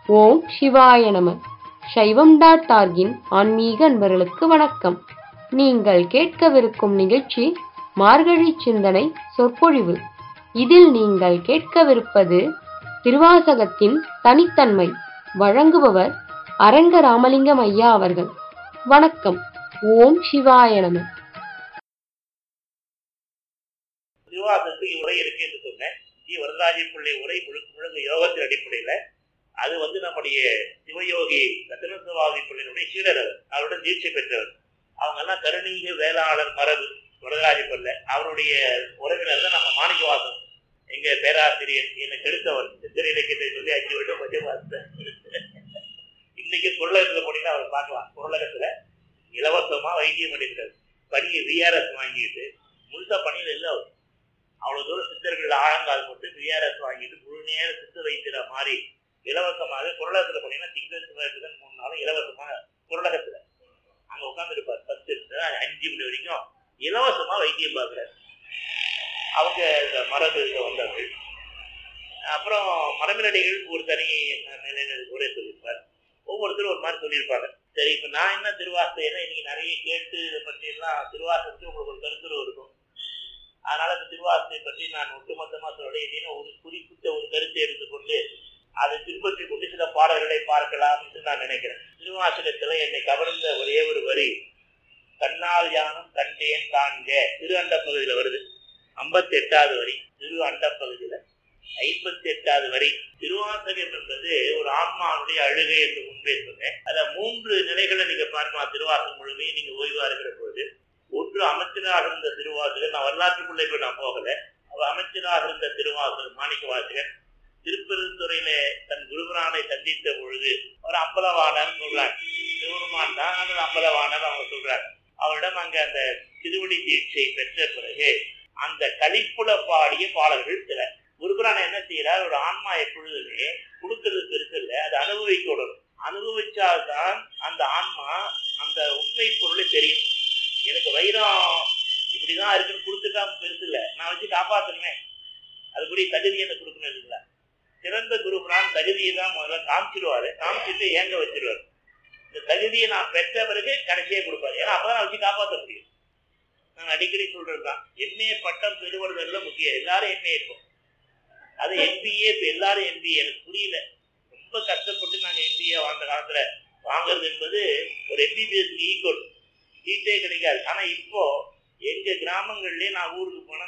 ஓம் சிவாய நம. சைவம்.orgன் ஆன்மீக அன்பர்களுக்கு வணக்கம். நீங்கள் கேட்கவிருக்கும் நிகழ்ச்சி மார்கழி சிந்தனை சொற்பொழிவு. இதில் நீங்கள் கேட்கவிருப்பது திருவாசகத்தின் தனித்தன்மை. வழங்குபவர் அரங்க ராமலிங்கம் ஐயா அவர்கள். வணக்கம். ஓம் சிவாய நம. திருவாசகத்துக்கு உரை இருக்கு என்று சொன்னேன். வரதாஜி பிள்ளை உரை முழுக்க யோகத்தின் அடிப்படையில அது நம்முடைய சிவயோகி ரத்தினசுவாமி பிள்ளையினுடைய சீடர், அவருடன் தீட்சை பெற்றவர். அவங்க எல்லாம் கருணீக வேளாளர் மரபு வரதராஜ பிள்ளை. அவருடைய உறவினர் தான் நம்ம மாணிக்கவாசன், எங்க பேராசிரியர். என்னை கெடுத்தவர் சித்திர இலக்கியத்தை சொல்லி 5 வருடம் கொஞ்சம் பார்த்தேன். இன்னைக்கு பொருளகத்துல போனீங்கன்னா அவர் பார்க்கலாம். பொருளகத்துல இலவசமா வைத்தியம் பண்ணியிருக்காரு. பணியை விஆர்எஸ் வாங்கிட்டு முழுசா பணியில் இல்லை அவர். அவ்வளவு தூரம் சித்தர்கள் ஆழங்கால் போட்டு விஆர்எஸ் வாங்கிட்டு முழு நேர சித்த வைத்திர மாதிரி இலவசமாக பொருளகத்துல போனீங்கன்னா திங்கள் செவ்வாய்க்குதான் 3 நாளும் இலவசமாக பொருளகத்துல அங்க உட்காந்துருப்பார். 10 5 மணி வரைக்கும் இலவசமா வைத்தியம் பார்க்கிறார். அவங்க மரபு வந்தவர்கள். அப்புறம் மரபினடிகள் ஒரு தனி நிலையில உரை சொல்லியிருப்பார். ஒவ்வொருத்தரும் ஒரு மாதிரி சொல்லியிருப்பாங்க. சரி, இப்ப நான் என்ன திருவாசைன்னா இன்னைக்கு நிறைய கேட்டு இதை பற்றி எல்லாம் திருவாசத்துக்கு உங்களுக்கு ஒரு கருத்துருவம் இருக்கும். அதனால இந்த திருவாசனை பற்றி நான் ஒட்டுமொத்தமா சொல்றேன். ஒரு குறிப்பிட்ட ஒரு கருத்தை எடுத்துக்கொண்டு அதை பின்பற்றி கொண்டு சில பாடல்களை பார்க்கலாம் என்று நான் நினைக்கிறேன். திருவாசகத்துல என்னை கவர்ந்த ஒரே ஒரு வரி, கண்ணால் யானும் கண்டேன் காண்க, திரு அண்ட பகுதியில வருது. 58வது வரி, திரு அண்ட பகுதியில 58வது வரி. திருவாசகம் என்பது ஒரு ஆன்மாவுடைய அழுகை என்று முன்பே சொன்னேன். அத 3 நிலைகளை நீங்க பார்க்கலாம். திருவாசகம் முழுமையும் நீங்க ஓய்வா இருக்கிற பொழுது, ஒன்று அமைச்சராக இருந்த திருவாசகர். நான் வரலாற்றுக்குள்ளே போய் நான் போகல. அவர் அமைச்சராக இருந்த திருவாசகர் மாணிக்க வாசகர் திருப்பெருந்துறையில தன் குருபரானை சந்தித்த பொழுது அவர் அம்பலவாணர் சொல்றார். சிவருமான் தான் அம்பலவாணர் அவங்க சொல்றார். அவரிடம் அங்க அந்த திருவடி தீட்சை பெற்ற பிறகு அந்த கலிப்புல பாடிய பாடல்கள் சில. குருபரானை என்ன செய்யறார், ஒரு ஆன்மா எப்பொழுதுமே கொடுக்கறது பெருசு இல்லை, அதை அனுபவிக்கணும். அனுபவிச்சால்தான் அந்த ஆன்மா அந்த உண்மை பொருளை தெரியும். எனக்கு வைரம் இப்படிதான் இருக்குன்னு கொடுத்துட்டா பெருசு இல்லை, நான் வச்சு காப்பாற்றணுமே, அதுக்குரிய தகுதி எனக்கு கொடுக்கணும் இல்லைங்களா. சிறந்த குருபரான் தகுதியை தான் முதல்ல காமிச்சிடுவாரு, காமிச்சிட்டு ஏங்க வச்சிருவாரு. இந்த தகுதியை நான் பெற்ற பிறகு கடைசியே கொடுப்பாரு. ஏன்னா அப்பதான் வச்சு காப்பாற்ற முடியும். நான் அடிக்கடி சொல்றதுதான், எம்ஏ பட்டம் பெறுவதில் முக்கியம். எல்லாரும் எம்ஏ இருக்கும், அது எம்பிஏ. இப்ப எல்லாரும் எம்பிஏ. எனக்கு புரியல, ரொம்ப கஷ்டப்பட்டு நாங்க எம்பிஏ வாழ்ந்த காலத்துல வாங்குறது என்பது ஒரு எம்பிபிஎஸ் ஈக்குவல். சீட்டே கிடைக்காது. ஆனா இப்போ எங்க கிராமங்கள்லயே நான் ஊருக்கு போனா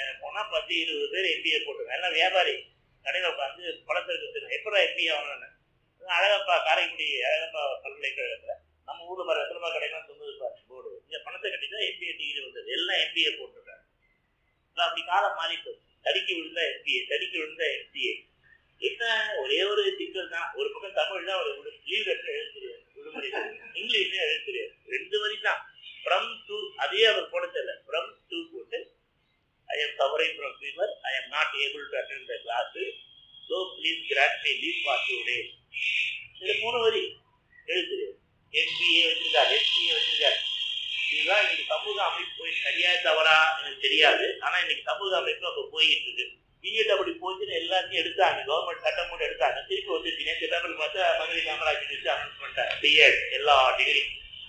10-20 பேர் எம்பிஏ போட்டுருவேன். எல்லாம் வியாபாரி கடையில உட்காந்து பழத்திற்கு எப்படா எம்பிஏ ஆகணும்னு. அழகப்பா காரைக்குடி அழகப்பா பல்கலைக்கழகத்துல நம்ம ஊர்ல பாரு எத்தனை கடைலாம் சொன்னது போர்டு. இங்க பணத்தை கட்டிதான் எம்பிஏ டிகிரி வந்தது. எல்லாம் எம்பிஏ போட்டிருக்காங்க. அப்படி காலம் மாறி போச்சு. தடிக்கு விழுந்தா எம்பிஏ, தடிக்கு விழுந்தா எம்பிஏ. என்ன ஒரே ஒரு சிக்கல் தான். ஒரு பக்கம் தமிழ் தான், ஒரு லீவ் லெட்டர் எழுத தெரியாது, விடுமுறை இங்கிலீஷ்லயும் எழுத தெரியாது. 2 வரி தான். ஃப்ரம் டு, அதே அவர் போட தெரியல. ஃப்ரம் டு போட்டு I am suffering from fever, I am not able to attend the class, so please grant me leave for 2 days. இது 3 வரி எழுத தெரியாது. எம்பிஏ வச்சிருக்காரு, எஸ்பிஏ வச்சிருக்காரு. இதுதான் இன்னைக்கு சமூக அமைப்பு போய் சரியா தவறா எனக்கு தெரியாது. ஆனா இன்னைக்கு சமூக அமைப்பு அப்ப போயிட்டு இருக்கு. பிஎட் அப்படி போச்சுன்னு எல்லாத்தையும் எடுத்தாங்க, கவர்மெண்ட் சட்டம் போட்டு எடுத்தாங்க. திருப்பி வந்துச்சு. நேற்று பேப்பர் பார்த்தா மதுரை காமராஜ் அனௌன்ஸ் பண்ணிட்டார், பிஎட் எல்லா டிகிரி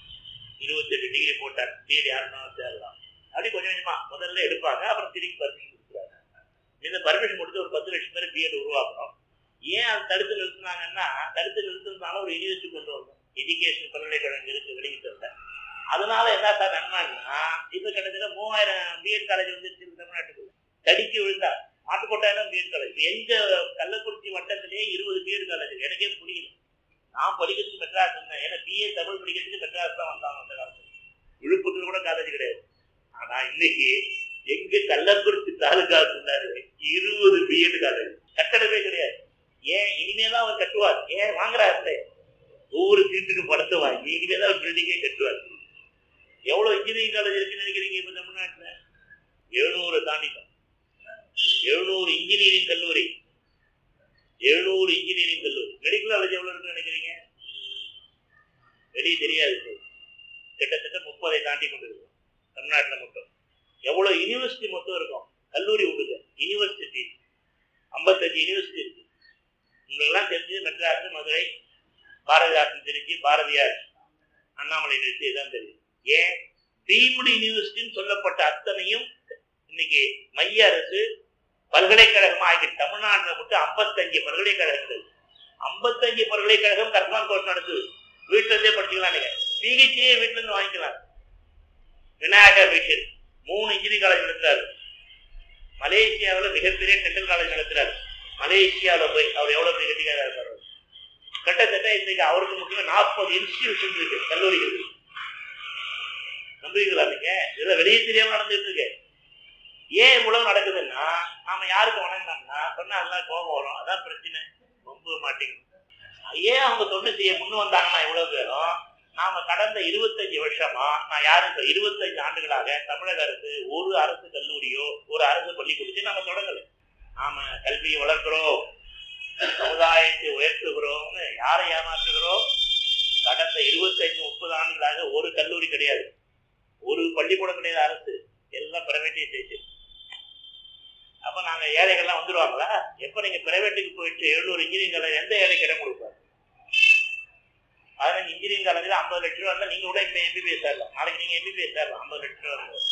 28 டிகிரி போட்டார். பிஎட் யாருன்னா சேரலாம். அப்படி கொஞ்சம் கொஞ்சமா முதல்ல எடுப்பாங்க, அப்புறம் திருப்பி பர்மிஷன் கொடுக்குறாங்க. இந்த பர்மிஷன் கொடுத்து ஒரு 10 லட்சம் பேர் பிஎட் உருவாக்கணும். ஏன் அது தடுத்து நிறுத்தினாங்கன்னா, தடுத்து நிறுத்தினாலும் ஒரு யூனிவர்சிட்டி கொண்டு வரணும். எஜுகேஷன் பல்கலைக்கழகம் இருக்கு வெளியிட்டு. அதனால என்ன சார் நன்மைன்னா, இப்ப கிட்டத்தட்ட 3000 பிஎட் காலேஜ் வந்துருச்சு தமிழ்நாட்டுக்குள்ள. தடிக்கு விழுந்தா மாட்டுக்கோட்டையில பிஎட் காலேஜ். எங்க கள்ளக்குறிச்சி வட்டத்திலேயே 20 பிஎட் காலேஜ். எனக்கே புரியல. நான் படிக்கிறதுக்கு மெட்ராஸ் இருந்தேன். ஏன்னா பிஏ தமிழ் படிக்கிறதுக்கு மெட்ராஸ் தான் வந்தாங்க அந்த காலத்துல. விழுப்புரத்துல கூட காலேஜ் கிடையாது. ஆனா இன்னைக்கு எங்க கள்ளக்குறிச்சி தாலுகாக்குள்ளாரு 20 பிஎட் காலேஜ். கட்டடமே கிடையாது. ஏன் இனிமேதான் அவர் கட்டுவார். ஏன் வாங்குறாரு? ஒவ்வொரு சீட்டுக்கு படத்தை வாங்கி இனிமேதான் ஒரு பில்டிங்கே கட்டுவார். எவ்வளவு இன்ஜினியரிங் காலேஜ் இருக்குன்னு நினைக்கிறீங்க இப்ப தமிழ்நாட்டுல? 700 தாண்டிட்டோம். 700 இன்ஜினியரிங் கல்லூரி, 700 இன்ஜினியரிங் கல்லூரி. மெடிக்கல் காலேஜ் எவ்வளவு இருக்குன்னு நினைக்கிறீங்க? வெளியே தெரியாது. கிட்டத்தட்ட 30 தாண்டி கொண்டு இருக்கும் தமிழ்நாட்டில் மட்டும். எவ்வளவு யூனிவர்சிட்டி மொத்தம் இருக்கும்? கல்லூரி விடுங்க, யூனிவர்சிட்டி 55 யூனிவர்சிட்டி இருக்கு. உங்களுக்கெல்லாம் தெரிஞ்சு மெட்ராஸ், மதுரை, பாரதிதாசன் திருச்சி, பாரதியார், அண்ணாமலை யூனிவர்சிட்டி தான் தெரியும். ஏன் டீம்டு யூனிவர்சிட்டின்னு சொல்லப்பட்ட அத்தனையும் இன்னைக்கு மைய அரசு பல்கலைக்கழகமா ஆகிட்டு தமிழ்நாட்டில் மட்டும் 55 பல்கலைக்கழகங்கள், 55 பல்கலைக்கழகம் கரஸ்பாண்ட் கோர்ஸ் நடத்துது. வீட்டுல இருந்தே படிச்சுக்கலாம். நீங்க பிஹெச்டியே வீட்டுல இருந்து வாங்கிக்கலாம். விநாயகர் மிஷன் 3 இன்ஜினியரிங் காலேஜ் நடத்துறாரு. மலேசியாவில் மிகப்பெரிய டென்டல் காலேஜ் நடத்துறாரு. மலேசியாவில் போய் அவர் எவ்வளவு பெரிய கட்டிக்காரா இருப்பாரு. கிட்டத்தட்ட இன்னைக்கு அவருக்கு முக்கியம் 40 இன்ஸ்டிடியூஷன் இருக்கு, கல்லூரிகள் இருக்கு. நம்புறீங்களா நீங்க? இதெல்லாம் வெளியே தெரியாம நடந்துட்டு இருக்கு. ஏன் இவ்வளவு நடக்குதுன்னா நாம யாருக்கு வணங்கினோம்னா சொன்னா எல்லாம் கோபம் வரும். அதான் பிரச்சனை. ரொம்ப மாட்டேங்குது. ஏன் அவங்க தொண்டு செய்ய முன்னு வந்தாங்கன்னா இவ்வளவு பேரும் நாம கடந்த 25 வருஷமா நான் யாரும் 25 ஆண்டுகளாக தமிழக அரசு ஒரு அரசு கல்லூரியோ ஒரு அரசு பள்ளிக்கூடத்தையும் நாம தொடங்கல. நாம கல்வியை வளர்க்கிறோம், சமுதாயத்தை உயர்த்துகிறோம்னு யாரை ஏமாற்றுகிறோம்? கடந்த 25-30 ஆண்டுகளாக ஒரு கல்லூரி கிடையாது, ஒரு பள்ளிக்கூடம் கிடையாது, அரசு எல்லாம் பிரைவேட்டைசேஷன். அப்ப நாங்க ஏழைகள்லாம் வந்துருவாங்களா? எப்ப நீங்க பிரைவேட்டுக்கு போயிட்டு 700 இன்ஜினியரிங் காலேஜ் எந்த ஏழைக்கு இடம் கொடுப்பாரு? 15 இன்ஜினியரிங் காலேஜ்ல 50 லட்சம் ரூபா இருந்தா நீங்க கூட எம்பிபிஎஸ் சேரலாம். நாளைக்கு நீங்க எம்பிபிஎஸ் சேரலாம். 50 லட்சம் ரூபா இருந்தா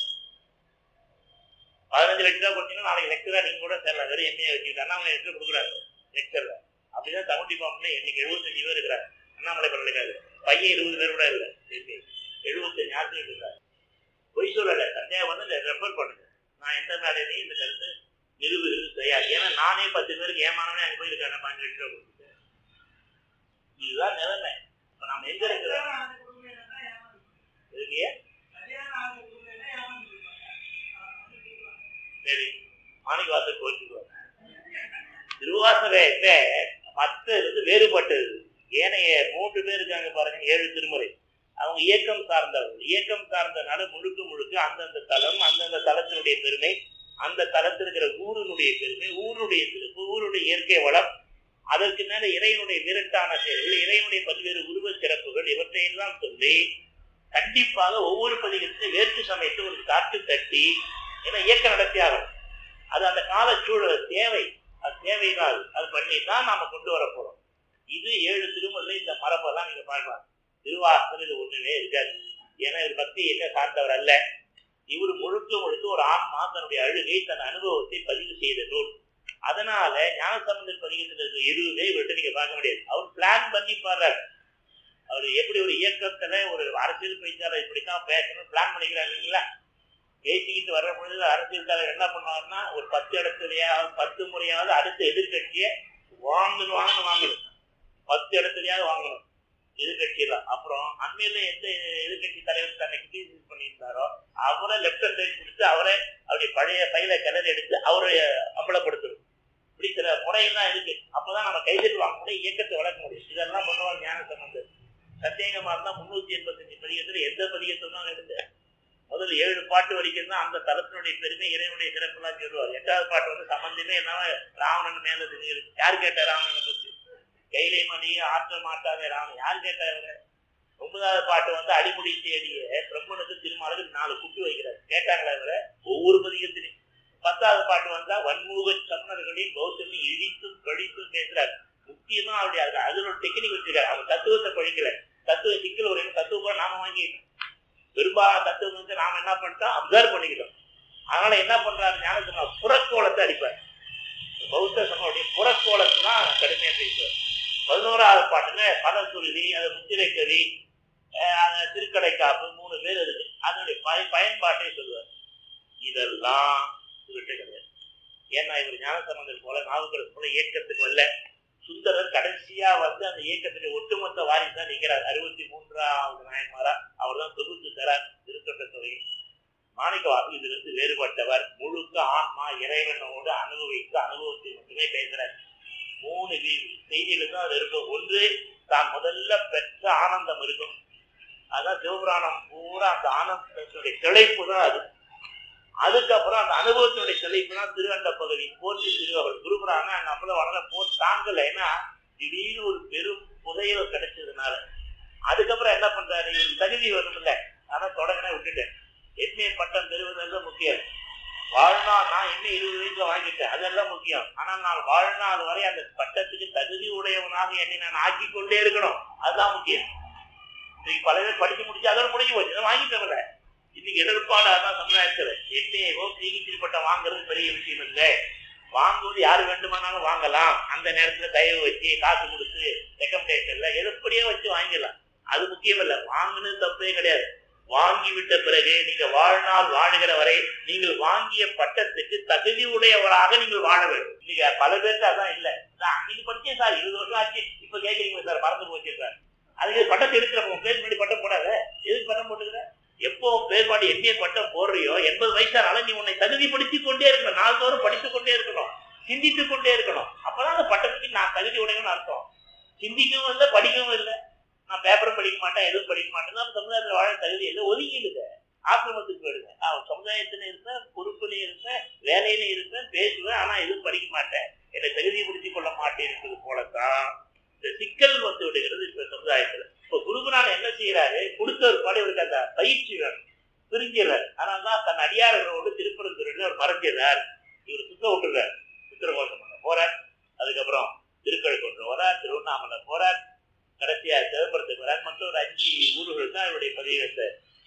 15 லட்சம் ரூபா கொடுத்தீங்கன்னா நாளைக்கு லெக்சரா நீங்க கூட சேரலாம். வெறும் எம்ஏ வச்சுக்கிட்டு அண்ணாமலை லெக்சர் கொடுக்குறாங்க லெக்சர்ல. அப்படிதான் தமிழ் டிபார்ட்மெண்ட்ல இன்னைக்கு 75 பேர் இருக்கிறாங்க. அண்ணாமலை பல்கலைக்கழகம் பையன் 20 பேர் கூட இல்லை, 75 ஆசிரியர் இருக்காரு. பொய் சொல்லல, சந்தேகம் வந்து ரெஃபர் பண்ணுங்க. நான் எந்த மேலேயும் இந்த கருத்து நிறுவுகிறது தயார். ஏன்னா நானே 10 பேருக்கு ஏமானவனே அங்கே போயிருக்காங்க 5 லட்சம் ரூபா கொடுத்துட்டு. இதுதான் நிலைமை. இப்ப நாம எங்க இருக்கிறோம்? சரி, மாணிக்கவாசல் கோச்சுக்குவார். திருவாசகத்தை மற்ற வேறுபட்டது. ஏனைய 3 பேர் இருக்காங்க பாருங்க, 7 திருமுறை. அவங்க இயக்கம் சார்ந்தவர்கள். இயக்கம் சார்ந்தனால முழுக்க முழுக்க அந்தந்த தலம், அந்தந்த தலத்தினுடைய பெருமை, அந்த தலத்தில் இருக்கிற ஊருடைய பெருமை, ஊருடைய சிறப்பு, ஊருடைய இயற்கை வளம், அதற்கு மேல இறைவனுடைய விரட்டான செயல்கள், இறைவனுடைய பல்வேறு உருவ சிறப்புகள், இவற்றையெல்லாம் சொல்லி கண்டிப்பாக ஒவ்வொரு பதிகத்திலும் வேற்று சமயத்தை ஒரு காட்டு தட்டி ஏன்னா இயக்கம் நடத்தியாகும். அது அந்த கால சூழல் தேவை, அது தேவைதான். அது பண்ணித்தான் நாம கொண்டு வர போறோம். இது 7 திருமுறையில இந்த மரபெல்லாம் நீங்க பார்க்கலாம். திருவாசகர் இது ஒண்ணுமே இருக்காது. ஏன்னா இவர் பக்தி இயக்க சார்ந்தவர் அல்ல. இவர் முழுக்க முழுக்க ஒரு ஆன்மா தன்னுடைய அழுகை, தன் அனுபவத்தை பதிவு செய்த நூல். அதனால ஞானசம்பந்தர் பதிகத்தில் இருக்க எதுவுமே இவர்கிட்ட நீங்க பார்க்க முடியாது. அவர் பிளான் பண்ணி பாடுறாரு. அவர் எப்படி ஒரு இயக்கத்துல ஒரு அரசியல் பேச்சாளர் இப்படித்தான் பேசணும் பிளான் பண்ணிக்கிறாரு இல்லைங்களா? பேசிக்கிட்டு வர்ற பொழுது அரசியல் தலைவர் என்ன பண்ணுவாருன்னா ஒரு 10 இடத்துலயாவது 10 முறையாவது அடுத்த எதிர்கட்சியை வாங்கணும் 10 இடத்துலயாவது வாங்கணும் எதிர்கட்சியெல்லாம். அப்புறம் அண்மையில எந்த எதிர்கட்சி தலைவர் தன்னை கிரிட்டிசைஸ் பண்ணியிருந்தாரோ அவரை லெப்ட் அண்ட் ரைட் கொடுத்து அவரை அவருடைய பழைய பயில கிணறு எடுத்து அவரை அம்பலப்படுத்தணும். இப்படி சில முறையெல்லாம் இருக்கு. அப்பதான் நம்ம கைதட்டி வாங்க முடியும், இயக்கத்தை வளர்க்க முடியும். இதெல்லாம் பண்ணுவாங்க ஞானசம்பந்தர். சந்தேகமா இருந்தா 385 பதிகத்துல எந்த பதிகத்தான் எடுத்து முதல்ல 7 பாட்டு வரைக்கும் தான் அந்த தலத்தினுடைய பெருமை, இறைவனுடைய சிறப்புலாம் சொல்லுவார். 8வது பாட்டு வந்து சம்பந்தமே என்ன ராவணன் மேல இருக்கு. யார் கேட்ட ராவணனை பத்தி? கைலை மணியை ஆற்ற மாட்டாத ராவணன் யார் கேட்டாரு? 9வது பாட்டு வந்து அடிமுடி தேடிய பிரம்மனுக்கு திருமாலுக்கு 4 குட்டி வைக்கிறார். கேட்டாங்களா இவரை? ஒவ்வொரு பதிகத்திலையும். 10வது பாட்டு வந்தா வன்முக சமணர்களின் பௌத்தத்தையும் இழித்தும் கழித்தும் பேசுறாரு. முக்கியமா அவருடைய அதுல ஒரு டெக்னிக் வச்சிருக்காரு. அவங்க தத்துவத்தை பழிக்கல, தத்துவ சிக்கல் ஒரு தத்துவம் நாம வாங்கிட்டோம். பெரும்பாலான தத்துவம் வந்து நாம என்ன பண்ணிட்டோம், அப்சர்வ் பண்ணிக்கிட்டோம். அதனால என்ன பண்றாரு ஞானசம்பந்தர் புறக்கோளத்தை அடிப்பார். பௌத்த சமனுடைய புறக்கோளத்தை தான் கடுமையா பேசுவார். 11வது பாட்டுல பதசுருதி, அது முத்திரை கவி, திருக்கடை காப்பு 3 பேர் இருக்கு. அதனுடைய பயன்பாட்டை சொல்லுவார். இதெல்லாம் இவர்கிட்ட கிடையாது. ஏன்னா இவர் ஞானசம்பந்தர் போல நாவுக்கரசர் போல இயக்கத்துக்கு வரல. சுந்தரர் கடைசியா வந்து அந்த இயக்கத்துடைய ஒட்டுமொத்த வாரிசு தான் நிற்கிறார். 63வது நாயன்மாரா அவர் தான் தொகுத்து தரார் திருத்தொண்ட தொகை. மாணிக்கவாசகர் இதிலிருந்து வேறுபட்டவர். முழுக்க ஆன்மா இறைவனோடு அனுபவித்து அனுபவத்தை மட்டுமே பேசுறார். 3 செய்திகளுக்கும் அது இருக்கும். ஒன்று, தான் முதல்ல பெற்ற ஆனந்தம் இருக்கும். அதான் சிவபுராணம் பூரா அந்த ஆனந்தத்தினுடைய திளைப்பு தான் அது. அதுக்கப்புறம் அந்த அனுபவத்தினுடைய தெளிப்பு தான் திருவண்ட பகுதி போற்றி திருவகள் குருபுராணம் நம்மள வளர போர் தாங்கல. ஏன்னா திடீர்னு ஒரு பெரும் புதையல் கிடைச்சதுனால அதுக்கப்புறம் என்ன பண்றாரு, தகுதி வரும் இல்லை. ஆனா தொடங்கின விட்டுட்டேன். எம்ஏ பட்டம் பெறுவதற்கு முக்கியம். வாழ்நாள் நான் என்ன 20 வயசுல வாங்கிட்டேன், அதெல்லாம் முக்கியம். ஆனால் நான் வாழ்நாள் வரை அந்த பட்டத்துக்கு தகுதி உடையவனாக என்னை நான் ஆக்கி கொண்டே இருக்கணும், அதுதான் முக்கியம். இன்னைக்கு பல பேர் படிச்சு முடிச்சு அதோட முடிஞ்சு போச்சு, வாங்கிட்டவங்க. இன்னைக்கு எதிர்ப்பாடு அதான் சமுதாயத்துல எத்தனையோ சிகிச்சை பட்டம் வாங்குறது பெரிய விஷயம் இல்லை. வாங்குவது யாரு வேண்டுமானாலும் வாங்கலாம். அந்த நேரத்துல தயவு வச்சு காசு கொடுத்து ரெக்கமெண்டேஷன்ல எப்படியோ வச்சு வாங்கிடலாம், அது முக்கியம் இல்லை. வாங்கினது தப்பே கிடையாது. வாங்கிவிட்ட பிறகு நீங்க வாழ்நாள் வாழுகிற வரை நீங்கள் வாங்கிய பட்டத்துக்கு தகுதி உடையவராக நீங்கள் வாழ வேண்டும். இன்னைக்கு பல பேருக்கு அதான் இல்லை. அன்னைக்கு படிச்சேன் சார், 20 வருஷம் ஆச்சு, இப்ப கேட்கறீங்க சார், மறந்து போச்சு சார். அதுக்கு பட்டத்தை எடுக்கிறப்ப பேர் முன்னாடி பட்டம் போடாத, எதுக்கு பட்டம் போட்டுக்கிற? எப்போ பேர்பாடு எண்ணெய பட்டம் போடுறியோ 80 வயசானால நீ உன்னை தகுதிப்படுத்திக் கொண்டே இருக்கணும், நாள்தோறும் படித்துக் கொண்டே இருக்கணும், சிந்தித்துக் கொண்டே இருக்கணும். அப்பதான் அந்த பட்டத்துக்கு நான் தகுதி உடையவன்னு அர்த்தம். சிந்திக்கவும் இல்லை, படிக்கவும் இல்லை, நான் பேப்பரும் படிக்க மாட்டேன், எதுவும் படிக்க மாட்டேன், நம்ம சமுதாயத்தில் வாழ தகுதி இல்லை, ஒதுங்கிடுங்க, ஆசிரமத்துக்கு போயிடுங்க. நான் சமுதாயத்துல இருப்பேன், பொறுப்புலையும் இருப்பேன், வேலையிலையும் இருப்பேன், பேசுவேன், ஆனா எதுவும் படிக்க மாட்டேன், என்னை தகுதிப்படுத்திக் கொள்ள மாட்டேன் என்பது போலத்தான் இந்த சிக்கல் வந்து விடுகிறது இப்ப சமுதாயத்துல. இப்ப குருகுநாதர் என்ன செய்யறாரு, கொடுத்த ஒரு பாடு இவருக்கு அந்த பயிற்சி வேணும், பிரிஞ்சிடறாரு. அதனால்தான் தன் அடியார்களோடு திருப்பரங்குன்றில் அவர் மறைஞ்சிடறார். இவர் சுத்த விட்டுறார், சித்திரகோஷம் பண்ண போறார், அதுக்கப்புறம் திருக்கழுக்குன்றம் வரார், திருவண்ணாமலை போறார், கடைசியா சிதம்பரத்துக்கு வரார். மற்ற ஒரு 5 ஊர்கள் தான் இவருடைய பதிவு.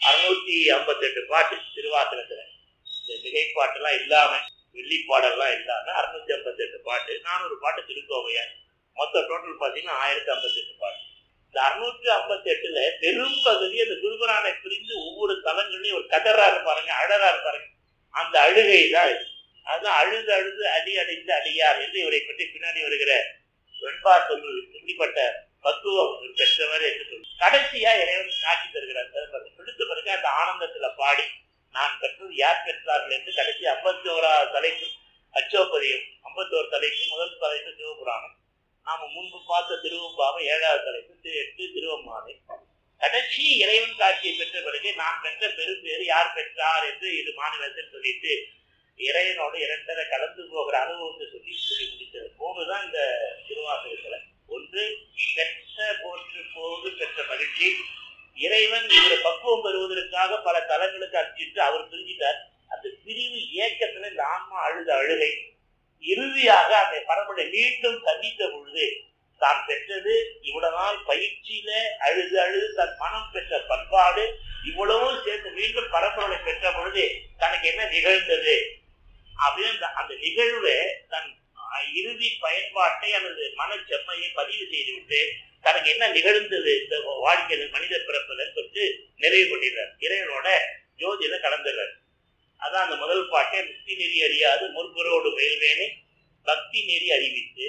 658 பாட்டு திருவாசகத்துல, இந்த மிகைப்பாட்டெல்லாம் இல்லாம, வெள்ளிப்பாடெல்லாம் இல்லாம 658 பாட்டு, 400 பாட்டு திருக்கோவையார். மொத்தம் டோட்டல் பாத்தீங்கன்னா 1058 பாட்டு. இந்த 658ல பெரும் பகுதி அந்த குருகுரானை பிரிந்து ஒவ்வொரு தலங்களையும் ஒரு கதறாரு பாருங்க, அழறாரு பாருங்க, அந்த அழுகை தான். அதுதான் அழுது அழுது அடி அடைந்து அடியார் என்று இவரை பற்றி பின்னாடி வருகிற வெண்பா சொல்வது. இப்படிப்பட்ட பக்குவம் பெற்றவர் என்று சொல்லு. கடைசியா இறைவன் காட்சி தருகிறார். பிடித்த பிறகு அந்த ஆனந்தத்துல பாடி நான் பெற்றது யார் பெற்றார்கள் என்று கடைசி 51வது தலைப்பு அச்சோப்பதியம், 51 தலைப்பு. முதல் தலைப்பு சிவபுராணம், நாம முன்பு பார்த்த திருவம்பாவை 7வது தலைப்பு, 8 திருவம்மாவை. கடைசி இறைவன் காட்சியை பெற்ற பிறகு நான் பெற்ற பெரும்பேறு யார் பெற்றார் என்று இது மாநிலத்தில் சொல்லிட்டு இறைவனோடு 2 கலந்து போகிற அனுபவத்தை சொல்லி முடித்தது. 3 தான் இந்த திருவாசகத்துல. ஒன்று பெற்ற போற்று போது பெற்ற மகிழ்ச்சி. இறைவன் இவரை பக்குவம் பெறுவதற்காக பல தலங்களுக்கு அர்ச்சிட்டு அவர் பிரிஞ்சிட்டார். அந்த பிரிவு இயக்கத்துல இந்த ஆன்மா அழுத அழுகை. இறுதியாக அந்த பரம்பரை மீண்டும் சந்தித்த பொழுது தான் பெற்றது இவ்வளவு நாள் பயிற்சியில அழுது அழுது தன் மனம் பெற்ற பண்பாடு இவ்வளவும் சேர்த்து மீண்டும் பரம்பரை பெற்ற பொழுது தனக்கு என்ன நிகழ்ந்தது அப்படின்னு அந்த நிகழ்வை தன் இறுதி பயன்பாட்டை அல்லது மனச்செம்மையை பதிவு செய்துவிட்டு தனக்கு என்ன நிகழ்ந்தது இந்த வாழ்க்கையில் மனித பிறப்பதை சொல்லிட்டு நிறைவு பண்ணிடுறார். இறைவனோட ஜோதியில கலந்துடுறார். அதான் அந்த முதல் பாட்டை முக்தி நெறி அறியாது முற்புறோடு பயில்வேனே பக்தி நெறி அறிவித்து.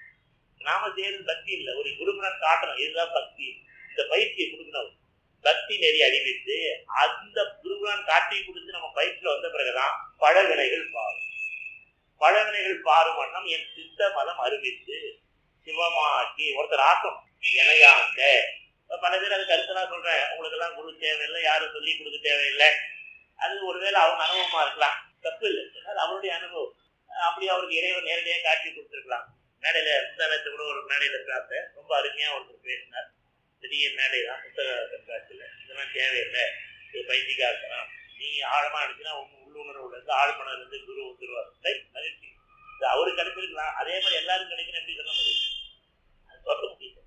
நாம செய்யறது பக்தி இல்லை, ஒரு குருகுணம் காட்டணும், இதுதான் பக்தி. இந்த பயிற்சியை கொடுக்கணும், பக்தி நெறி அறிவித்து அந்த குருகுணம் காட்டி கொடுத்து நம்ம பயிற்சியில வந்த பிறகுதான் பழவினைகள் பாரும். பழவினைகள் பாரும் வண்ணம் என் சித்த மதம் அறிவித்து சிவமாக்கி ஒருத்தர் ஆக்கம் இணையாங்க. பல பேர் அது கருத்தெல்லாம் சொல்றேன், உங்களுக்கு எல்லாம் குரு தேவையில்லை, யாரும் சொல்லி கொடுக்க தேவையில்லை. அது ஒருவேளை அவங்க அனுபவமா இருக்கலாம், தப்பு இல்லை, அது அவருடைய அனுபவம். அப்படி அவருக்கு இறைவன் நேரடியாக காட்சி கொடுத்துருக்கலாம். மேடையில முந்தானத்தை கூட ஒரு மேடையில பார்த்தேன், ரொம்ப அருமையா ஒருத்தர் பேசினார். பெரிய மேடை தான், புத்தக கண்காட்சியில. இதெல்லாம் தேவையில்லை, இது பைத்தியக்கா இருக்கலாம், நீ ஆழமா இருந்துச்சுன்னா உள்ளுணர்வுல இருந்து ஆழ்மனதுல இருந்து குரு வந்துருவார். மகிழ்ச்சி, இது அவருக்கு கிடைச்சிருக்கலாம், அதே மாதிரி எல்லாரும் கிடைக்கணும் எப்படி சொல்ல முடியும்? அது சொல்ல முடியும்.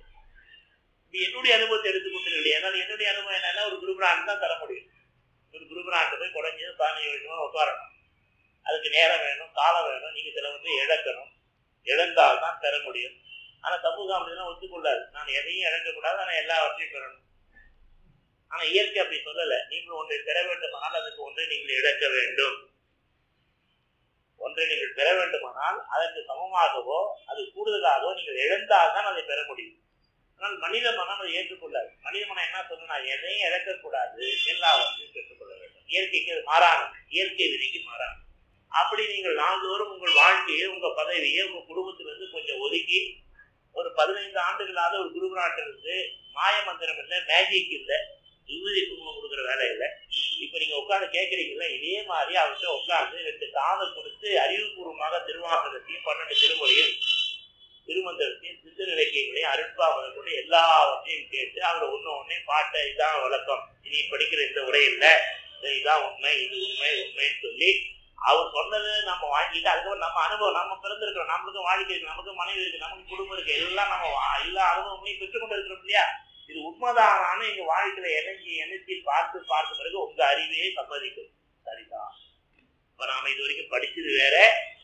இப்படி என்னுடைய அனுபவத்தை எடுத்துக்கொண்டு, ஏன்னால் என்னுடைய அனுபவம் என்னன்னா ஒரு குருபிரான் தான் தர முடியும். ஒரு குருபிரான்ட்டு போய் குறைஞ்சது 15 வருஷமா உட்காரணும், அதுக்கு நேரம் வேணும், காலம் வேணும், நீங்க சில வந்து இழக்கணும், இழந்தால்தான் பெற முடியும். ஆனா சமூகம் அப்படின்னா ஒத்துக்கொள்ளாது, நான் எதையும் இழக்கக்கூடாது, ஆனா எல்லாவற்றையும் பெறணும். ஆனா இயற்கை அப்படி சொல்லலை, நீங்கள் ஒன்றை பெற வேண்டுமானால் அதுக்கு ஒன்றை நீங்கள் இழக்க வேண்டும். ஒன்றை நீங்கள் பெற வேண்டுமானால் அதற்கு சமமாகவோ அது கூடுதலாகவோ நீங்கள் இழந்தால்தான் அதை பெற முடியும். ஆனால் மனித மனம் அதை ஏற்றுக்கொள்ளாது. மனித மனம் என்ன சொல்லணும், எதையும் இழக்கக்கூடாது, எல்லாவற்றையும் பெற்றுக்கொள்ள வேண்டும். இயற்கைக்கு அது மாறானது, இயற்கை விதிக்கு மாறானது. அப்படி நீங்கள் நாள்தோறும் உங்கள் வாழ்க்கையை, உங்க பதவியை, உங்க குடும்பத்திலிருந்து கொஞ்சம் ஒதுக்கி ஒரு 15 ஆண்டுகளாக ஒரு குருநாட்டிலிருந்து மாய மந்திரம் இல்லை, மேஜிக் இல்லை, விபூதி குங்குமம் கொடுக்குற வேலை இல்லை. இப்ப நீங்க உட்காந்து கேட்கறீங்களா, இதே மாதிரி அவர்கிட்ட உட்காந்து 2 காதை கொடுத்து அறிவுபூர்வமாக திருவாசகத்தையும் 12 திருமுறையும் திருமந்திரத்தையும் சித்த இலக்கியங்களையும் அருட்பாவனை கொண்டு எல்லாவற்றையும் கேட்டு அவர் ஒன்னே பாட்டை இதான் வழக்கம், இனி படிக்கிற இந்த உரை இல்லை, இதான் உண்மை, இது உண்மை உண்மைன்னு சொல்லி அவர் சொன்னதை நம்ம வாங்கிட்டு அதுக்கப்புறம் நம்ம அனுபவம், நம்ம பிறந்திருக்கிறோம், நம்மளுக்கும் வாழ்க்கை இருக்கு, நமக்கு மனைவி இருக்கு, நமக்கு குடும்பம் இருக்கு, எல்லாம் நம்ம எல்லா அனுபவங்களையும் பெற்றுக்கொண்டு இருக்கிறோம் இல்லையா? இது உண்மைதானான்னு எங்க வாழ்க்கையில இணைச்சி பார்த்து பிறகு உங்க அறிவையே சம்மதிக்கும். சரிதான், இப்ப நாம இது வரைக்கும் படிச்சது வேற,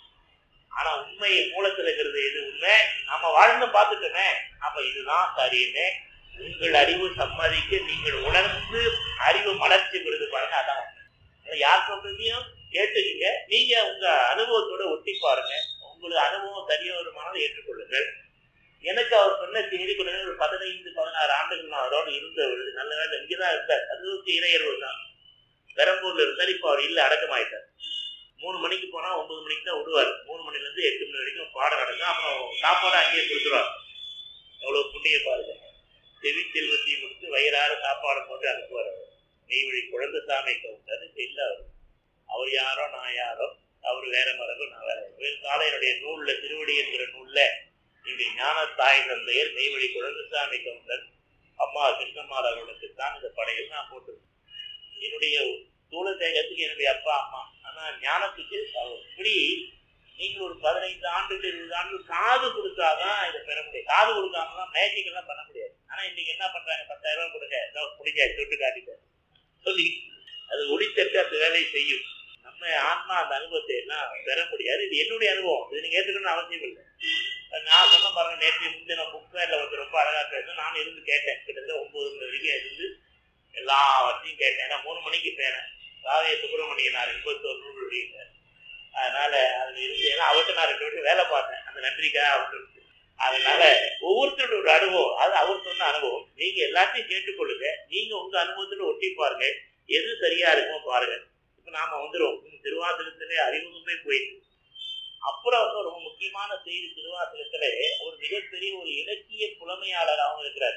ஆனா உண்மை மூலத்துல இருக்கிறது எது உண்மை, நம்ம வாழ்ந்து பார்த்துட்டோமே, அப்ப இதுதான் சரின்னு உங்கள் அறிவு சம்மதிக்க நீங்கள் உணர்ந்து அறிவு மலர்ச்சி பெறுது பாருங்க. அதான் யார் சொல்றதையும் கேட்டுக்கீங்க, நீங்க உங்க அனுபவத்தோட ஒட்டி பாருங்க, உங்களுக்கு அனுபவம் சரியா ஒரு மனதை ஏற்றுக்கொள்ளுங்கள். எனக்கு அவர் சொன்ன செய்தி கொள்ள ஒரு 15-16 ஆண்டுகள் நான் அவரோடு இருந்தவர். நல்ல வேலை இங்கதான் இருந்தார், அது இறையர்வு தான். பெரம்பூர்ல இருந்தார், இப்ப அவர் இல்ல, அடக்கமாயிட்டார். 3 மணிக்கு போனா 9 மணிக்கு தான் விடுவார். 3 மணில இருந்து 8 மணி வரைக்கும் பாடம் நடக்கும். அப்புறம் சாப்பாடு அங்கேயே கொடுத்துருவார். எவ்வளவு புண்ணிய பாருங்க. செல்வத்தை கொடுத்து வயிறார சாப்பாடு போட்டு அனுப்புவார். நெய்வழி குழந்தைசாமி கவுண்டர் இல்ல அவர் யாரோ நான் யாரோ, அவர் வேற மரபு நான் வேற. காலையினுடைய நூல்ல திருவடி என்கிற நூல்ல இங்க ஞான தாய் தந்தையர் நெய்வழி குழந்தைசாமி கவுண்டர் அம்மா கிருஷ்ணம்மாள் அவர்களுக்கு தான் இந்த படையில் நான் போட்டிருக்கேன். என்னுடைய தூள தேகத்துக்கு என்னுடைய அப்பா அம்மா. ஆனா ஞானத்துக்கு இப்படி நீங்கள் ஒரு 15 ஆண்டுகள் 20 ஆண்டுகள் காது கொடுத்தாதான் இதை பெற முடியும். காது கொடுக்காமலாம் மேஜிக் எல்லாம் பண்ண முடியாது. ஆனா இன்னைக்கு என்ன பண்றாங்க, 10,000 ரூபாய் கொடுக்க முடிஞ்சா தொட்டு காட்டிட்டு சொல்லி அது ஒளித்தட்டு அந்த வேலையை செய்யும். நம்ம ஆன்மா அந்த அனுபவத்தை எல்லாம் பெற முடியாது. இது என்னுடைய அனுபவம், இது நீங்க ஏற்றுக்கணும்னு அவசியம் இல்லை. நான் சொன்ன பாருங்க, நேற்று முந்தின புக் ஃபேர்ல வந்து ரொம்ப அழகா பேச நான் இருந்து கேட்டேன். கிட்டத்தட்ட 9 மணி வரைக்கும் இருந்து எல்லாத்தையும் கேட்டேன். ஏன்னா 3 மணிக்கு பேனேன். ராவே சுப்பிரமணியனார் 81 நூல் வெளியிட்டார். அதனால அதுல இருந்து ஏன்னா அவர்கிட்ட நான் 2 வருஷம் வேலை பார்த்தேன், அந்த நன்றிக்காக அவருக்கு. அதனால ஒவ்வொருத்தரோட ஒரு அனுபவம், அது அவர் சொன்ன அனுபவம். நீங்க எல்லாத்தையும் கேட்டுக்கொள்ளுங்க, நீங்க உங்க அனுபவத்துல ஒட்டி பாருங்க, எது சரியா இருக்குமோ பாருங்க. இப்ப நாம வந்துடும் திருவாசகத்திலே அறிமுகமே போயிட்டு. அப்புறம் வந்து ரொம்ப முக்கியமான செய்தி, திருவாசகத்துல ஒரு மிகப்பெரிய ஒரு இலக்கிய புலமையாளராகவும் இருக்கிறார்.